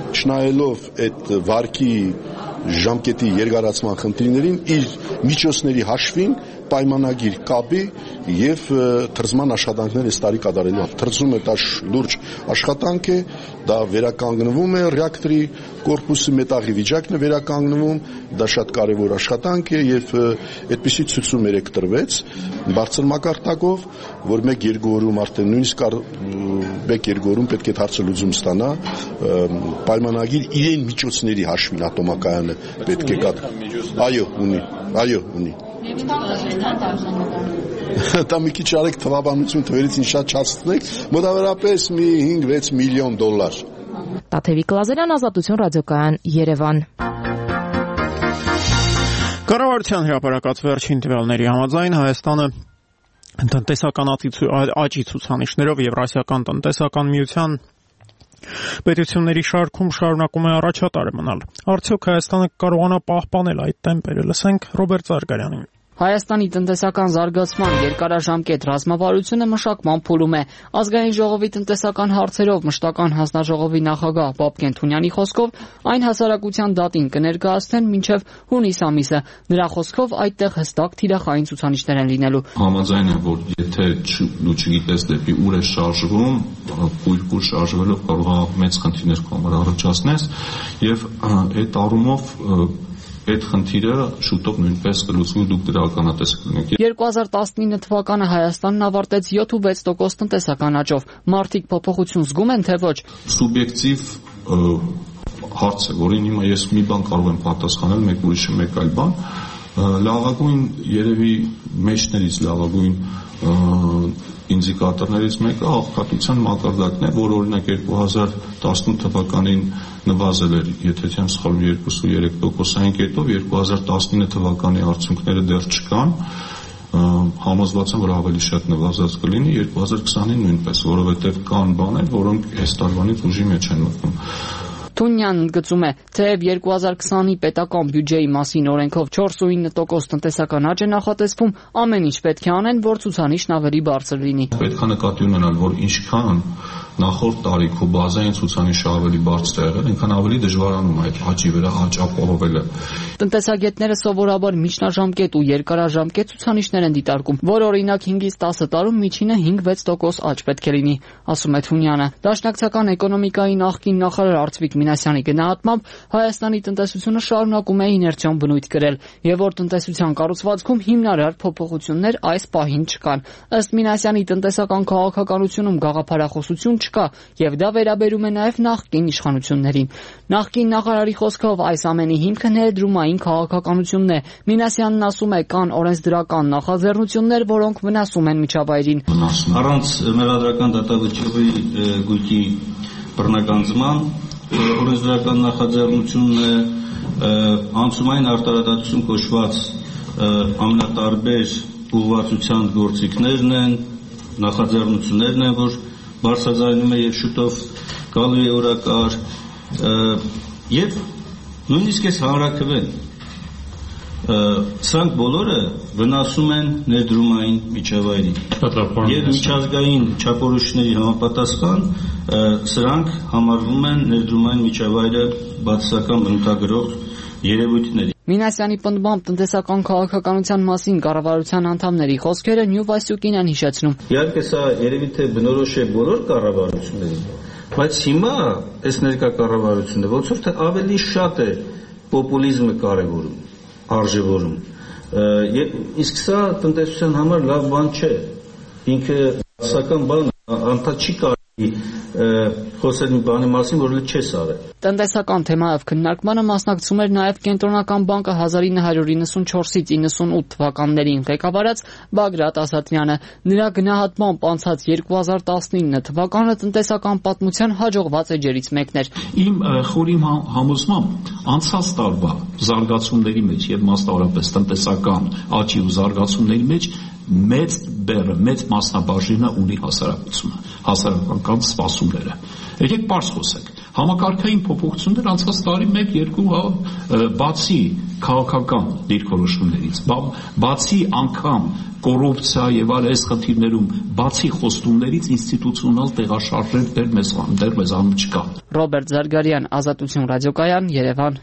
չնայելով այդ վարկի ժամկետի երկարացման խնդիրներին, իր միջոցների հաշվին պայմանագիր կապի եւ թրծման աշխատանքներ այս տարի կատարելու։ Թրծումը դա լուրջ աշխատանք է, դա վերականգնվում է ռեակտորի կորպուսի մետաղի վիճակն է վերականգնվում, դա շատ կարևոր աշխատանք է եւ այդպիսի ցույցում երեք տրվեց բարձր մակարդակով, որ 1-2 օրում արդեն նույնիսկ 1-2 օրում պետք է հարցը լուծում ստանա, պայմանագիր իրեն միջոցների հաշվին ատոմակայանը պետք է կատ։ Այո, ունի։ Դա մի քիչ արեք թվաբանություն թվերից ինչ շատ չացնեք, մոտավորապես մի 5-6 միլիոն դոլար։ Տաթևիկ Լազարյան, Ազատություն ռադիոկայան, Երևան։ Կառավարության հրապարակած վերջին տվյալների համաձայն Հայաստանը տնտեսական աճի ցուցանիշներով Եվրասիական տնտեսական միության պետությունների շարքում շարունակում է առաջատարը մնալ։ Արդյոք Հայաստանը կարողանա պահպանել այդ տեմպերը, լսենք Ռոբերտ Զարգարյանին։ Հայաստանի տնտեսական զարգացման երկարաժամկետ ռազմավարությունը մշակման փուլում է։ Ազգային ժողովի տնտեսական հարցերով մշտական հանձնաժողովի նախագահ Պապկեն Թունյանի խոսքով այն հասարակության դատին կներկայացնեն մինչև հունիս ամիսը։ Նրա խոսքով այդտեղ հստակ թիրախային ցուցանիշներ են լինելու։ Համաձայն եմ, որ եթե դու չգիտես դեպի ուր է շարժվում, կույր շարժվելով կարող է մեծ խնդիրներ քո համար առաջացնես եւ այդ առումով այդ խնդիրը շուտով նույնպես կլուծվի, դուք դրա ականատես կլինեք։ 2019 թվականը Հայաստանն ավարտեց 7.6% տնտեսական աճով։ Մարդիկ փոփոխություն զգում են, թե ոչ։ Սուբյեկտիվ հարց է, որին հիմա ես մի բան կարող եմ պատասխանել, մեկ ուրիշը մեկ այլ բան։ Լավագույն երևի մեջներից լավագույն ինդիկատորներից մեկը աղքատության մակարդակն է, որ օրինակ 2018 թվականին նվազել էր, եթե չեմ սխալվում 2.3%-ային կետով, 2019 թվականի արդյունքները դեռ չկան, համոզված եմ, որ ավելի շատ նվազած կլինի 2020-ին նույնպես, որովհետև կան բաներ, որոնք այս տարվանից ուժի մեջ են մտնում։ Թունյանն ընդգծում է, թեև 2020-ի պետական բյուջեի մասին օրենքով 4.9% տնտեսական աճ է նախատեսվում, ամեն ինչ պետք է անեն, որ ցուցանիշն ավելի բարձր լինի։ Պետք է նկատի ունենալ, որ ինչքան նախորդ տարի քո բազային ցուցանիշը ավելի բարձր է եղել, այնքան ավելի դժվարանում է այդ աճի վրա աճ ապահովելը։ Տնտեսագետները սովորաբար միջնաժամկետ ու երկարաժամկետ ցուցանիշներ են դիտարկում, որ օրինակ 5-ից 10 տարում միջինը 5-6% աճ պետք է լինի, ասում է Թունյանը։ Դաշնակցական էկոնոմիկայի նախկին նախարար Արծվիկ Մինասյանի գնահատմամբ Հայաստանի տնտեսությունը շարունակում է իներցիոն բնույթ կրել, եւ որ տնտեսության կառուցվածքում հիմնարար փոփոխություններ այս պահին չկան։ Ըստ Մինասյանի տնտեսական քաղաքականությունում գաղափարախոսություն չկա, եւ դա վերաբերում է նաեւ նախկին իշխանություններին։ Նախկին նախարարի խոսքով այս ամենի հիմքը ներդրումային քաղաքականությունն է։ Մինասյանն ասում է, կան օրենսդրական նախաձեռնություններ, որոնք վնասում են միջավայրին։ Առանց մեղադրական դատավճիռի գույքի բռնականցման օրենսդրական նախաձեռնությունն է, անցումային արտարադատություն կոչված ամենատարբեր ուղղվածության գործիքներն են, նախաձեռնություններն են, որ բարձրաձայնում է եւ շուտով գալու է օրակարգ, եւ նույնիսկ այս հանրաքվեն սրանք բոլորը վնասում են ներդրումային միջավայրին եւ միջազգային չափորոշիչների համապատասխան սրանք համարվում են ներդրումային միջավայրը բացասական բնութագրող երևույթների։ Մինասյանի պնդմամբ տնտեսական քաղաքականության մասին կառավարության անդամների խոսքերը Նյու Վասյուկին են հիշեցնում։ Իհարկե սա երևի թե բնորոշ է բոլոր կառավարություններին, բայց հիմա այս ներկա կառավարությունը ոնց որ թե ավելի շատ է պոպուլիզմը կարևորում, արժևորում։ Իսկ սա տնտեսության համար լավ բան չէ։ Ինքը բացական բան անդադ չի կարելի խոսել մի բանի մասին, որ չես արել։ Տնտեսական թեմայով քննարկմանը մասնակցում էր նաև Կենտրոնական բանկը 1994-ից 98 թվականներին ղեկավարած Բագրատ Ասատրյանը։ Նրա գնահատմամբ անցած 2019 թվականը տնտեսական պատմության հաջողված էջերից մեկն էր։ Իմ խորին համոզմամբ անցած տարվա զարգացումների մեջ եւ մասնավորապես տնտեսական աճի ու զարգացումների մեջ մեծ բեռը, մեծ մասնաբաժինը ունի հասարակությունը, հասարակական սպասումները։ Եկեք բարձ խոսենք։ Համակարգային փոփոխություններ անցած տարի 1-2 բացի քաղաքական դիրքորոշումներից, բացի անգամ կոռուպցիա եւ այլ խնդիրներում, բացի խոստումներից ինստիտուցիոնալ տեղաշարժեր դեռ մեզ անում չկա։ Ռոբերտ Զարգարյան, Ազատություն ռադիոկայան, Երևան։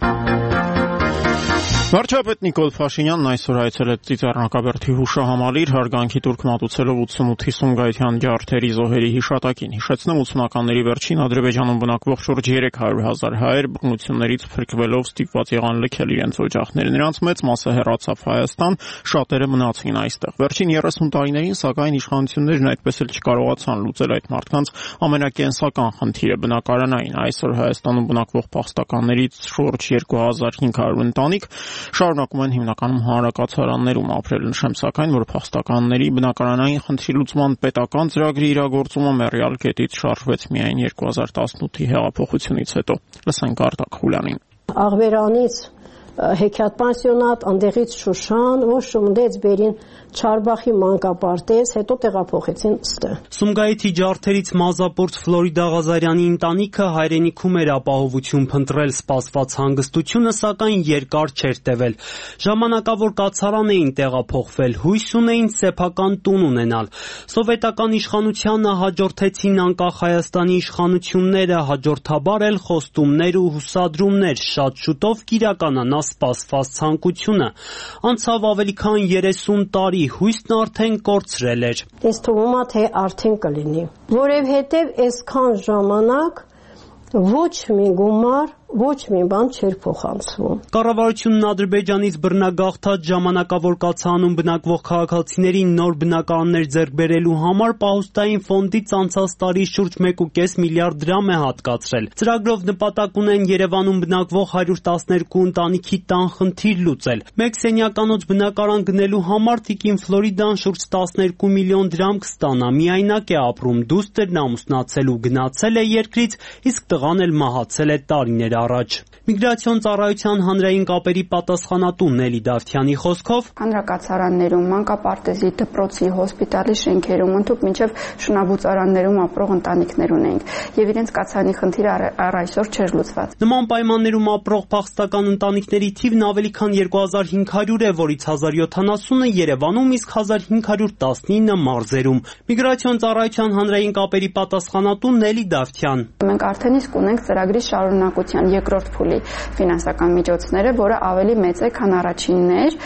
Վարչապետ Նիկոլ Փաշինյանն այսօր այցելեց Ծիծեռնակաբերդի հուշահամալիր, հարգանքի տուրք մատուցելով 88 Սումգայիթյան ջարդերի զոհերի հիշատակին։ Հիշեցնեմ, 80-ականների վերջին Ադրբեջանում բնակվող շուրջ 300,000 հայեր բռնություններից փրկվելով ստիպված եղան լքել իրենց օջախները։ Նրանց մեծ մասը հեռացավ Հայաստան, շատերը մնացին այստեղ։ Վերջին 30 տարիներին, սակայն, իշխանություններն այդպես էլ չկարողացան լուծել այդ մարդկանց ամենակենսական խնդիրը՝ բնակարանային։ Այսօր Հայաստանում բնակվող փախստականներից շուրջ 2500 ընտանիք շարունակում են հիմնականում հանրակացարաններում ապրել, նշեմ սակայն, որ փախստականների բնակարանային խնդրի լուծման պետական ծրագրի իրագործումը մեռյալ կետից շարժվեց միայն 2018-ի հեղափոխությունից հետո։ Լսենք Արտակ Խուլյանին։ Աղվերանից հեքիաթ պանսիոնատ, անդեղից Շուշան, որ շմդեց բերին Չարբախի մանկապարտեզ, հետո տեղափոխեցին ստե։ Սումգայիթի ջարդերից մազապործ Ֆլորիդա Ղազարյանի ընտանիքը հայրենիքում էր ապահովություն փնտրել, սպասված հանգստությունը, սակայն երկար չէր տևել։ Ժամանակավոր կացարան էին տեղափոխվել, հույս ունեին սեփական տուն ունենալ։ Սովետական իշխանությանը հաջորդեցին անկախ Հայաստանի իշխանությունները, հաջորդաբար էլ խոստումներ ու հուսադրումներ, շատ շուտով կիրականանա սպասված ցանկությունը։ Անցավ ավելի քան 30 տարի, հույսն արդեն կորցրել էր։ Ինձ թվում է, թե արդեն կլինի, որովհետև այսքան ժամանակ ոչ մի գումար, ոչ մի բան չէր փոխանցվում։ Կառավարությունն Ադրբեջանից բռնագաղթած ժամանակավոր կացարանում բնակվող քաղաքացիներին նոր բնակարաններ ձեռք բերելու համար պահուստային ֆոնդից անցած տարի շուրջ 1.5 միլիարդ դրամ է հատկացրել։ Ծրագրով նպատակ ունեն Երևանում բնակվող 112 ընտանիքի տան խնդիր լուծել։ Մեկ սենյականոց բնակարան գնելու համար տիկին Ֆլորիդան շուրջ 12 միլիոն դրամ կստանա։ Միայնակ է ապրում, դուստերն ամուսնացել ու գնացել է երկրից, իսկ տղան էլ մահացել է տարիներ առաջ։ Միգրացիոն ծառայության հանրային կապերի պատասխանատու Նելի Դավթյանի խոսքով, հանրակացարաններում, մանկապարտեզի, դպրոցի, հոսպիտալի շենքերում, ընդհանուր մինչև շնաբուծարաններում ապրող ընտանիքներ ունենք, եւ իրենց կացարանի խնդիրը առ այսօր չէր լուծված։ Նման պայմաններում ապրող փախստական ընտանիքների թիվն ավելի քան 2500 է, որից 1070-ը Երևանում, իսկ 1519-ը մարզերում։ Միգրացիոն ծառայության հանրային կապերի պատասխանատու Նելի Դավթյան. Մենք արդեն իսկ ունենք ծրագրի շարունակության երկրորդ փուլի ֆինանսական միջոցները, որը ավելի մեծ է, քան առաջինն էր,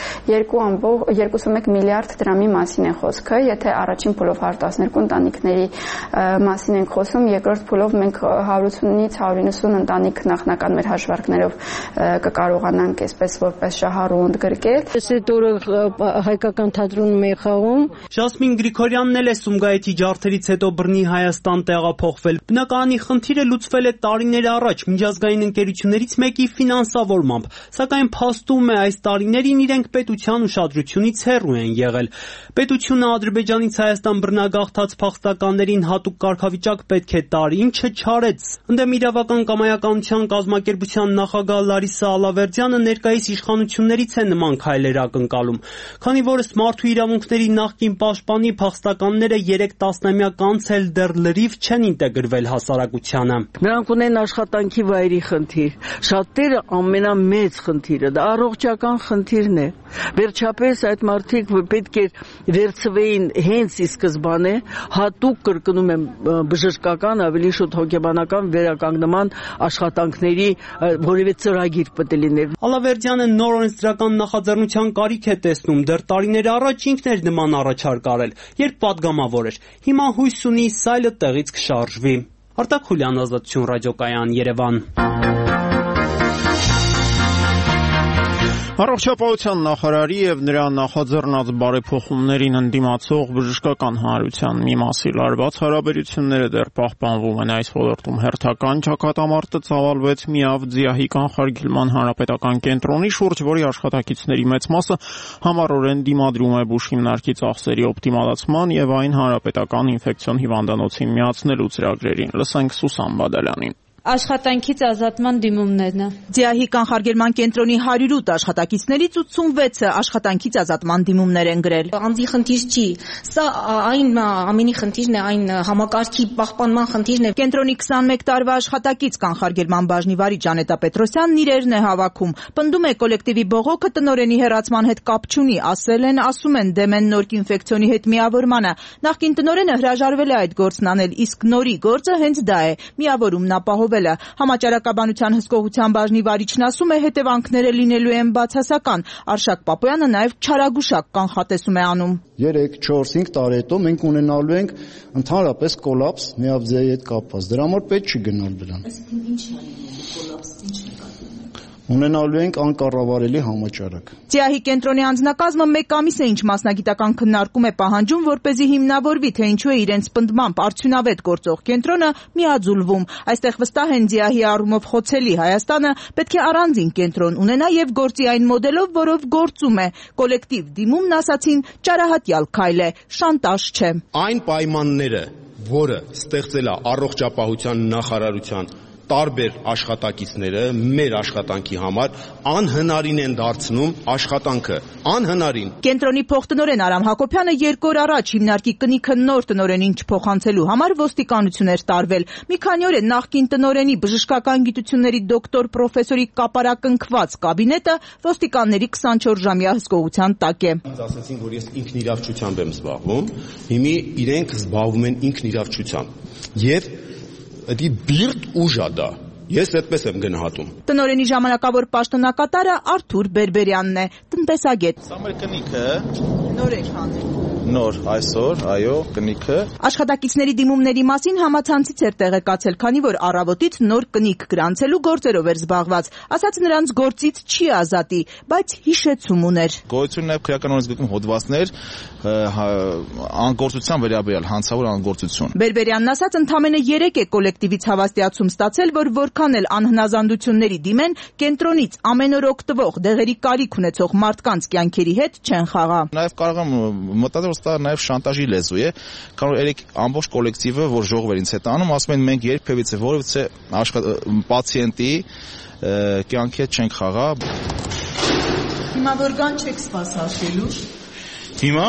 2.1 միլիարդ դրամի մասին է խոսքը, եթե առաջին փուլով 112 ընտանիքների մասին ենք խոսում, երկրորդ փուլով մենք 180-ից 190 ընտանիք նախնական մեր հաշվարկներով կկարողանանք այսպես որպես շահառու ընդգրկել։ Այդ օրը հայկական թատրոնում է խաղում։ Ժասմին Գրիգորյանն էլ է Սումգայիթի ջարդերից հետո բռնի Հայաստան տեղափոխվել։ Բնակարանի խնդիրը լուծվել է տարիներ առաջ միջազգային ընկերություններից մեկի ֆինանսավորմամբ, սակայն փաստում է այս տարիներին իրենք պետության ուշադրությունից հեռու են եղել։ Պետությունը Ադրբեջանից Հայաստան բռնագաղթած փախստականներին հատուկ կարգավիճակ պետք է տար, ինչը չարեց։ Ընդդեմ իրավական կամայականության կազմակերպության նախագահ Լարիսա Ալավերդյանը ներկայիս իշխանություններից է նման քայլեր ակնկալում, քանի որ մարդու իրավունքների նախկին պաշտպանի փախստականները 3 տասնամյակ անց էլ դեռ լրիվ չեն ինտեգրվել հասարակությանը։ Նրանք ունեն աշխատանքի վայրի խնդիր։ Շատերը ամենամեծ խնդիրը դա առողջական խնդիրն է։ Վերջապես այդ մարդիկ պետք է վերցվեին հենց ի սկզբանե հատուկ կրկնում եմ բժշկական, ավելի շուտ հոգեբանական վերականգնման աշխատանքների որևէ ծրագիր պետք է լիներ։ Ալավերդյանը նոր օրենսդրական նախաձեռնության կարիք է տեսնում, դեռ տարիներ առաջ ինքն էր նման առաջարկ արել, երբ падգամավոր էր։ Հիմա հույս ունի սայլը տեղից կշարժվի։ Արտակ Խուլյան, Ազատություն ռադիոկայան, Երևան։ Առողջապահության նախարարի եւ նրա նախաձեռնած բարեփոխումներին ընդդիմացող բժշկական հանրության մի մասի լարված հարաբերությունները դեռ պահպանվում են այս ոլորտում։ Հերթական ճակատամարտը ծավալվեց Միավ Ձիահի կանխարգելման հանրապետական կենտրոնի շուրջ, որի աշխատակիցների մեծ մասը համառորեն դիմադրում է բուժ հիմնարկի ծախսերի օպտիմալացման եւ այն հանրապետական ինֆեկցիոն հիվանդանոցին միացնելու ծրագրերին։ Լսենք Սուսան Բադալյանին։ Աշխատանքից ազատման դիմումներն է։ ՁԻԱՀ-ի կանխարգելման կենտրոնի 108 աշխատակիցներից 86-ը աշխատանքից ազատման դիմումներ են գրել։ Անձի խնդիր չի, սա այն ամենի խնդիրն է, այն համակարգի պահպանման խնդիրն է։ Կենտրոնի 21 տարվա աշխատակից կանխարգելման բաժնի վարիչ Ժանետա Պետրոսյանն իրերն է հավաքում։ Պնդում է կոլեկտիվի բողոքը տնօրենի հեռացման հետ կապ չունի, ասում են դեմ են նոր ինֆեկցիոնի հետ միավորմանը։ Նախկին տնօրենը հրաժարվել է այդ գործն անել, իսկ նորի գործը հենց դա է՝ միավորումն ապահովելը։ Համաճարակաբանության հսկողության բաժնի վարիչն ասում է, հետևանքները լինելու են բացասական։ Արշակ Պապոյանը նաև չարագուշակ կանխատեսում է անում։ 3-4-5 տարի հետո մենք ունենալու ենք ընդհանրապես կոլապս միավձեի հետ կապված։ Դրա համար պետք չի գնալ դրան։ Այսինքն ինչ է կոլապս, ինչ է ունենալու ենք անկառավարելի համաճարակ։ ՁԻԱՀ-ի կենտրոնի անձնակազմը 1 ամիս է ինչ մասնագիտական քննարկում է պահանջում, որպեսզի հիմնավորվի, թե ինչու է իրենց պնդմամբ արդյունավետ գործող կենտրոնը միաձուլվում։ Այստեղ վստահ են ՁԻԱՀ-ի առումով խոցելի Հայաստանը պետք է առանձին կենտրոն ունենա եւ գործի այն մոդելով, որով գործում է։ Կոլեկտիվ դիմումն ասացին ճարահատյալ քայլ է, շանտաժ չէ։ Այն պայմանները, որը ստեղծել է առողջապահության նախարարության տարբեր աշխատակիցները մեր աշխատանքի համար անհնարին են դարձնում աշխատանքը, անհնարին։ Կենտրոնի փոխտնօրեն Արամ Հակոբյանը 2 օր առաջ հիմնարկի կնիքը նոր տնօրենին չփոխանցելու համար ոստիկանություն էր տարվել։ Մի քանի օր է նախկին տնօրենի բժշկական գիտությունների դոկտոր պրոֆեսորի կապարակնքված կաբինետը ոստիկանների 24-ժամյա հսկողության տակ է։ Ինձ ասացին, որ ես ինքնիրավչությամբ եմ զբաղվում, հիմի իրենք զբաղվում են ինքնիրավչությամբ։ Եվ Դա բիրտ ուժ է դա։ Ես այդպես եմ գնահատում։ Տնօրենի ժամանակավոր պաշտոնակատարը Արթուր Բերբերյանն է, տնտեսագետ։ Սա մեր կնիքը նոր եք հանել։ Նոր այսօր, այո, կնիքը։ Աշխատակիցների դիմումների մասին համացանցից էր տեղեկացել, քանի որ առավոտից նոր կնիկ գրանցելու գործերով էր զբաղված։ Ասաց նրանց գործից չի ազատի, բայց հիշեցում ուներ։ Գոյություն նաև քրեական օրենսգրքում հոդվածներ անգործության վերաբերյալ հանցավոր անգործություն։ Բերբերյանն ասաց, ընդամենը 3 է կոլեկտիվից հավաստիացում ստացել, որ որքան էլ անհնազանդությունների դիմեն, կենտրոնից ամեն օր օգտվող դեղերի կարիք ունեցող մարդկանց կյանքերի հետ չեն խաղա։ Նաև կարող եմ մտածել, որ դա նաև շանտաժի լեզու է, քանի որ երեք ամբողջ կոլեկտիվը, որ ժողովեր ինձ հետ անում, ասում են մենք երբևիցե որևիցե պացիենտի կյանքի հետ չենք խաղա։ Հիմա որ կան չեք սպասարկելու։ Հիմա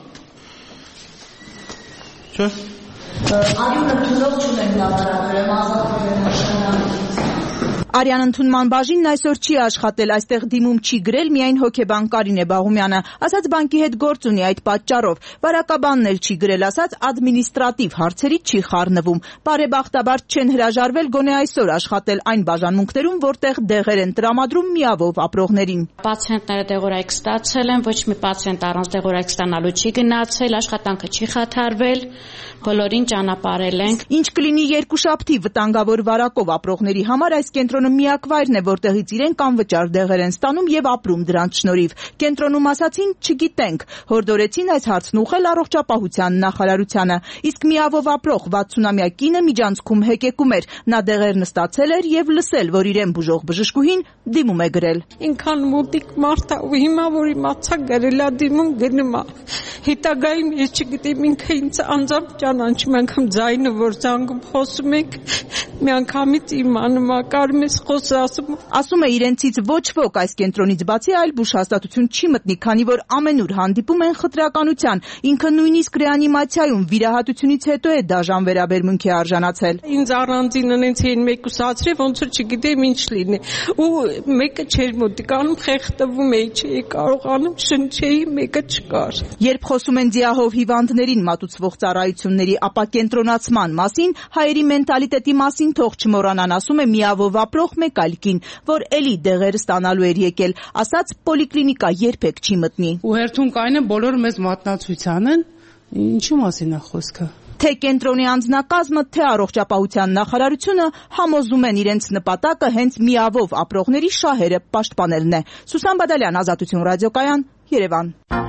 Չէ։ Արյուն ընդունող չունենք լաբորատորիայում ազատվել աշխատանքից։ Արյան ընդունման բաժինն այսօր չի աշխատել, այստեղ դիմում չի գրել միայն հոգեբան Կարինե Բաղումյանը, ասաց բանկի հետ գործ ունի այդ պատճառով, վարակաբանն էլ չի գրել, ասաց ադմինիստրատիվ հարցերից չի խառնվում, բարեբախտաբար չեն հրաժարվել գոնե այսօր աշխատել այն բաժանմունքներում, որտեղ դեղեր են տրամադրում միավով ապրողներին։ Պացիենտները դեղորայք ստացել են, ոչ մի պացիենտ առանց դեղորայք ստանալու չի գնացել, աշխատանքը չի խաթարվել, բոլորին ճանապարհել ենք։ Ինչ կլինի երկուշաբթի վտանգավոր վարակով ապրողների համար այս կենտրոնը միակ վայրն է, որտեղից իրենք անվճար դեղեր են ստանում եւ ապրում դրանց շնորհիվ։ Կենտրոնում ասացին չգիտենք, հորդորեցին այս հարցն ուղղել առողջապահության նախարարությանը, իսկ միավով ապրող 60-ամյա կինը միջանցքում հեկեկում էր, նա դեղերն ստացել էր եւ լսել, որ իրեն բուժող բժշկուհին դիմում է գրել։ Ինքան մոտիկ մարդ է ու հիմա որ իմացա գրելա դիմում գնում է։ Հետագայում ես չգիտեմ ինքը ինձ անձամբ ճանաչում անգամ ձայնը որ զանգում խոսում ենք միանգամից իմանում է կարում ես խոսում։ Ասում է իրենցից ոչ ոք այս կենտրոնից բացի այլ բուժ հաստատություն չի մտնի, քանի որ ամենուր հանդիպում են խտրականության։ Ինքը նույնիսկ ռեանիմացիայում վիրահատությունից հետո է դաժան վերաբերմունքի արժանացել։ Ինձ առանձին անենց էին մեկուսացրի, ոնց որ չգիտեմ ինչ լինի։ Ու մեկը չէր մոտիկանում, խեղդվում էի, չէի կարողանում շնչեի, մեկը չկար։ Երբ խոսում են ՁԻԱՀ-ով հիվանդներին մատուցվող ծառայությունների ապա կենտրոնացման մասին, հայերի մենտալիտետի մասին թող չմոռանան, ասում է միավով ապրող մեկ այլ կին, որ էլի դեղեր ստանալու էր եկել, ասաց պոլիկլինիկա երբեք չի մտնի։ Ու հերթում կային են բոլոր մեզ մատնացության են, ինչու մասին է խոսքը։ Թե կենտրոնի անձնակազմը, թե առողջապահության նախարարությունը համոզում են իրենց նպատակը հենց միավով ապրողների շահերը պաշտպանելն է։ Սուսան Բադալյան, Ազատություն ռադիոկայան, Երևան։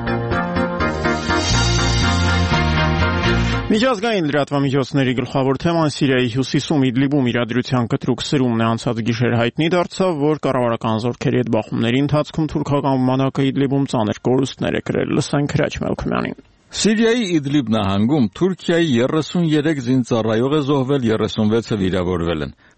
Միջազգային լրատվամիջոցների գլխավոր թեման Սիրիայի հյուսիսում Իդլիբում իրադրության կտրուկ սրումն է անցած գիշեր հայտնի դարձավ, որ կառավարական զորքերի հետ բախումների ընթացքում թուրքական բանակը Իդլիբում ծանր կորուստներ է կրել։ Լսենք Հրաչ Մելքումյանին։ Սիրիայի Իդլիբ նահանգում Թուրքիայի 33 զինծառայող է զոհվել, 36-ը վիրավորվել են։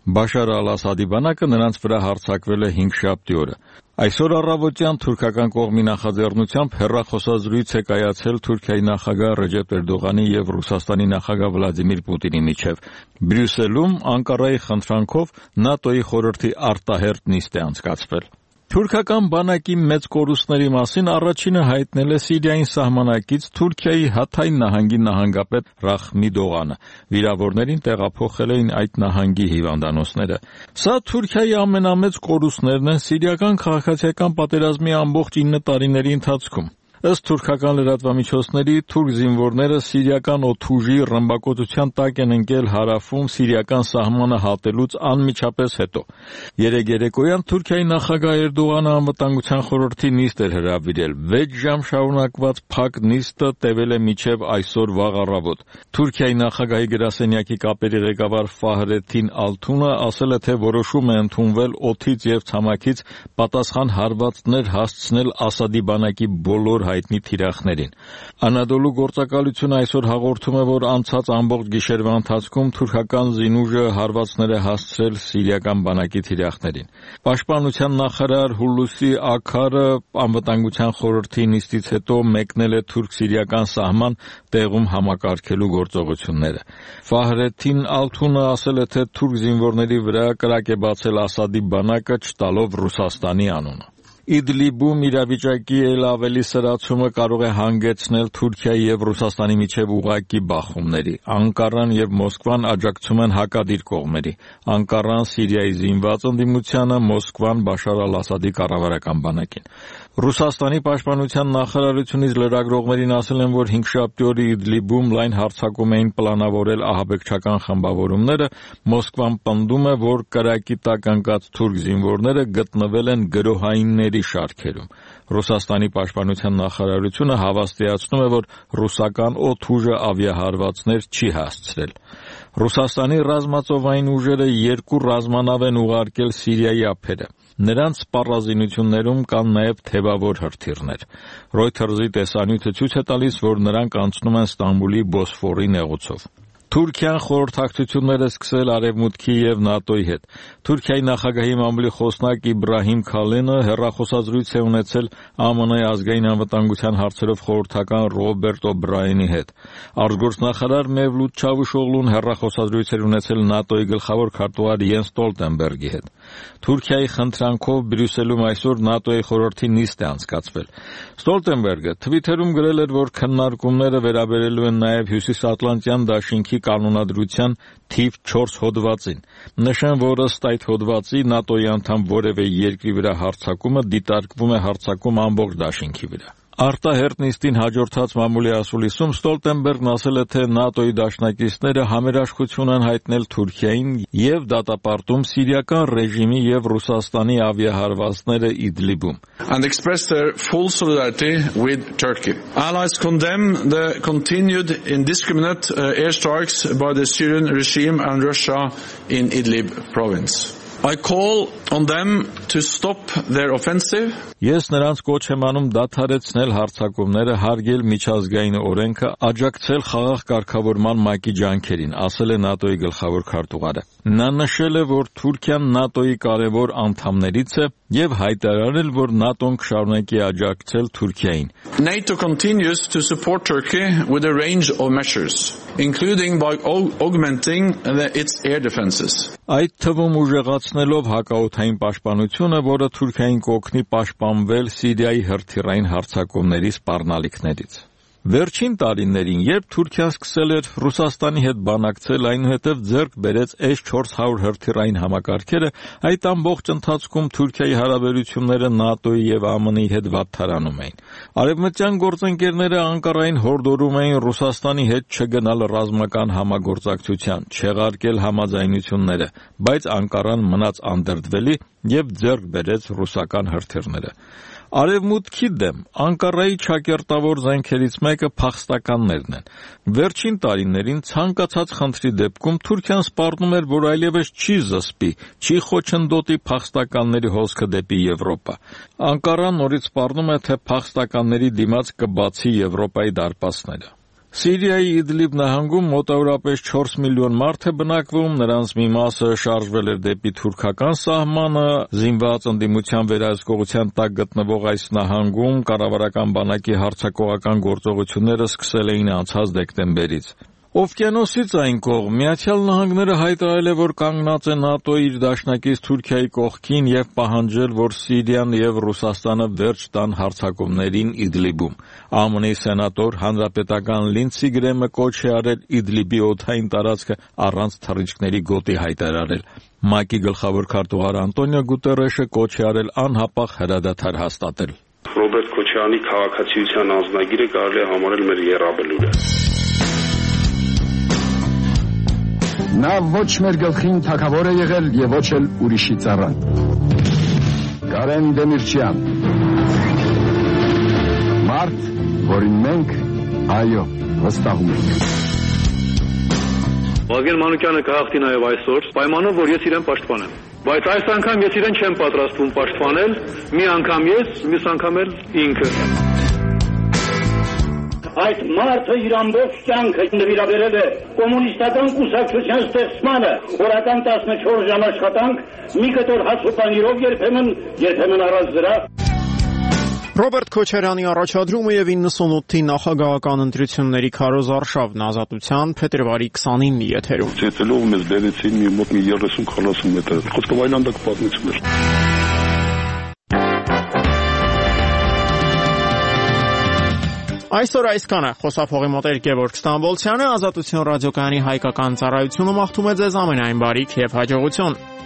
Բաշար al-Ասադի բանակը նրանց վրա հարձակվել է 5-շաբթի օրը։ Այսօր առավոտյան թուրքական կողմի նախաձեռնությամբ հեռախոսազրույց է կայացել Թուրքիայի նախագահ Ռեջեփ Էրդողանի եւ Ռուսաստանի նախագահ Վլադիմիր Պուտինի միջև։ Բրյուսելում Անկարայի խնդրանքով ՆԱՏՕ-ի խորհրդի արտահերթ նիստ է անցկացվել։ Թուրքական բանակի մեծ կորուստների մասին առաջինը հայտնել է Սիրիային սահմանակից Թուրքիայի Հաթայ նահանգի նահանգապետ Ռախմի Դողանը։ Վիրավորներին տեղափոխել էին այդ նահանգի հիվանդանոցները։ Սա Թուրքիայի ամենամեծ կորուստներն են սիրիական քաղաքացիական պատերազմի ամբողջ 9 տարիների ընթացքում։ Ըստ թուրքական լրատվամիջոցների, թուրք զինվորները սիրիական օդուժի ռմբակոծության տակ են ընկել հարավում սիրիական սահմանը հատելուց անմիջապես հետո։ Երեկոյան Թուրքիայի նախագահ Էրդողանը անվտանգության խորհրդի նիստ էր հրավիրել։ 6 ժամ շարունակված փակ նիստը տևել է մինչև այսօր վաղ առավոտ։ Թուրքիայի նախագահի գրասենյակի կապերի ղեկավար Ֆահրեթին Ալթունը ասել է, թե որոշում է ընդունվել օդից եւ ցամաքից պատասխան հարվածներ հասցնել Ասադի բանակի բոլոր հայտնի թիրախներին։ Անադոլու գործակալությունը այսօր հաղորդում է, որ անցած ամբողջ գիշերվա ընթացքում թուրքական զինուժը հարվածներ է հասցրել սիրիական բանակի թիրախներին։ Պաշտպանության նախարար Հուլուսի Աքարը անվտանգության խորհրդի նիստից հետո մեկնել է թուրք-սիրիական սահման տեղում համակարգելու գործողությունները։ Ֆահրեթին Ալթունը ասել է, թե թուրք զինվորների վրա կրակ է բացել Ասադի բանակը, չտալով Ռուսաստանի անունը։ Իդլիբում իրավիճակի ավելի սրացումը կարող է հանգեցնել Թուրքիայի եւ Ռուսաստանի միջև ուղղակի բախումների։ Անկարան եւ Մոսկվան աջակցում են հակադիր կողմերի։ Անկարան Սիրիայի զինված ընդդիմությանը, Մոսկվան Բաշար al-Ասադի կառավարական բանակին։ Ռուսաստանի պաշտպանության նախարարությունից լրագրողներին ասել են, որ 5-շաբթի օրը Իդլիբում լայն հարձակում էին պլանավորել ահաբեկչական խմբավորումները։ Մոսկվան պնդում է, որ կրակի տակ ընկած թուրք զինվորները գտնվել են գրոհայինների շարքերում։ Ռուսաստանի պաշտպանության նախարարությունը հավաստիացնում է, որ ռուսական օդուժը ավիահարվածներ չի հասցրել։ Ռուսաստանի ռազմածովային ուժերը 2 ռազմանավ են ուղարկել Սիրիայի ափերը։ Նրանց սպառազինություններում կան նաև թևավոր հրթիռներ։ Reuters-ի տեսանյութը ցույց է տալիս, որ նրանք անցնում են Ստամբուլի Բոսֆորի նեղուցով։ Թուրքիան խորհրդակցություններ է սկսել Արևմուտքի եւ ՆԱՏՕ-ի հետ։ Թուրքիայի նախագահի մամուլի խոսնակ Իբրահիմ Քալենը հեռախոսազրույց է ունեցել ԱՄՆ-ի ազգային անվտանգության հարցերով խորհրդական Ռոբերտ Օբրայենի հետ։ Արտգործնախարար Մևլութ Չավուշօղլուն հեռախոսազրույց էր ունեցել ՆԱՏՕ-ի գլխավոր քարտուղար Յենս Ստոլտենբերգի հետ։ Թուրքիայի խնդրանքով Բրյուսելում այսօր ՆԱՏՕ-ի խորհրդի նիստ է անցկացվել։ Ստոլտենբերգը Twitter-ում գրել էր, որ քննարկումները վերաբերելու են նաև Հյուսիսատլանտյան դաշինքի կանոնադրության թիվ 4 հոդվածին։ Նշեմ, որ ըստ այդ հոդվածի ՆԱՏՕ-ի անդամ որևէ երկրի վրա հարձակումը դիտարկվում է հարձակում ամբողջ դաշինքի վրա։ Արտահերթ նիստին հաջորդած մամուլի ասուլիսում Ստոլտենբերգն ասել է, թե ՆԱՏՕ-ի դաշնակիցները համերաշխություն են հայտնել Թուրքիային եւ դատապարտում սիրիական ռեժիմի եւ Ռուսաստանի ավիահարվածները Իդլիբում։ And express their full solidarity with Turkey. Allies condemn the continued indiscriminate airstrikes by the Syrian regime and Russia in Idlib province. I call on them to stop their offensive. Ես նրանց կոչ եմ անում դադարեցնել հարձակումները, հարգել միջազգային օրենքը, աջակցել խաղաղ կարգավորման ՄԱԿ-ի ջանքերին, ասել է ՆԱՏՕ-ի գլխավոր քարտուղարը։ Նա նշել է, որ Թուրքիան ՆԱՏՕ-ի կարևոր անդամներից է եւ հայտարարել, որ ՆԱՏՕ-ն կշարունակի աջակցել Թուրքիային։ NATO continues to support Turkey with a range of measures, including by augmenting its air defenses. Այդ թվում ուժեղացնելով հակաօդային պաշտպանությունը, որը Թուրքիային կօգնի պաշտպանվել Սիրիայի հրթիռային հարձակումների սպառնալիքներից։ Վերջին տարիներին, երբ Թուրքիան սկսել էր Ռուսաստանի հետ բանակցել, այնուհետև ձեռք բերեց S-400 հրթիռային համակարգերը, այդ ամբողջ ընթացքում Թուրքիայի հարաբերությունները ՆԱՏՕ-ի եւ ԱՄՆ-ի հետ վատթարանում էին։ Արևմտյան գործընկերները Անկարային հորդորում էին Ռուսաստանի հետ չգնալ ռազմական համագործակցության, չեղարկել համաձայնությունները, բայց Անկարան մնաց անդրդվելի եւ ձեռք բերեց ռուսական հրթիռները։ Արևմուտքի դեմ Անկարայի ճակերտավոր զենքերից մեկը փախստականներն են։ Վերջին տարիներին ցանկացած խնդրի դեպքում Թուրքիան սպառնում էր, որ այլևս չի զսպի, չի խոչընդոտի փախստականների հոսքը դեպի Եվրոպա։ Անկարան նորից սպառնում է, թե փախստականների դիմաց կբացի Եվրոպայի դարպասները։ Սիրիայի Իդլիբ նահանգում մոտավորապես 4 միլիոն մարդ է բնակվում, նրանց մի մասը շարժվել էր դեպի թուրքական սահմանը, զինված ընդդիմության վերահսկողության տակ գտնվող այս նահանգում կառավարական բանակի հարձակողական գործողությունները սկսել էին անցած դեկտեմբերից։ Օվկիանոսից այն կողմ Միացյալ Նահանգները հայտարարել է, որ կանգնած է ՆԱՏՕ-ի իր դաշնակից Թուրքիայի կողքին եւ պահանջել, որ Սիրիան եւ Ռուսաստանը վերջ տան հարձակումներին Իդլիբում։ ԱՄՆ-ի սենատոր հանրապետական Լինցի Գրեմը կոչ է արել Իդլիբի օդային տարածքը առանց թռիչքների գոտի հայտարարել։ ՄԱԿ-ի գլխավոր քարտուղար Անտոնիո Գուտերեշը կոչ է արել անհապաղ հրադադար հաստատել։ Ռոբերտ Քոչարյանի քաղաքացիության անձնագիրը կարելի է համարել մեր եռաբլուրը։ Նա ոչ մեր գլխին թագավոր է եղել եւ ոչ էլ ուրիշի ծառան։ Կարեն Դեմիրճյան։ Մարդ, որին մենք այո վստահում ենք։ Վազգեն Մանուկյանը կհաղթի նաև այսօր, պայմանով, որ ես իրեն պաշտպանեմ։ Բայց այս անգամ ես իրեն չեմ պատրաստվում պաշտպանել, մի անգամ ես, մյուս անգամ էլ ինքը։ Այդ մարդը իր ամբողջ կյանքը նվիրաբերել է կոմունիստական կուսակցության ստեղծմանը, օրական 14 ժամ աշխատանք, մի կտոր հաց ու պանիրով, երբեմն առանց դրա։ Ռոբերտ Քոչարյանի առաջադրումը եւ 98-ի նախագահական ընտրությունների քարոզարշավն Ազատության փետրվարի 29-ի եթերում։ Ցեցելով մեզ բերեցին մի մոտ 30-40 մետր։ Խոսքով այնանդակ պատմություն էր։ Այսօր այսքանը խոսափողի մոտ էր Գևորգ Ստամբոլցյանը, Ազատություն ռադիոկայանի հայկական ծառայությունը մաղթում է ձեզ ամենայն բարիք եւ հաջողություն։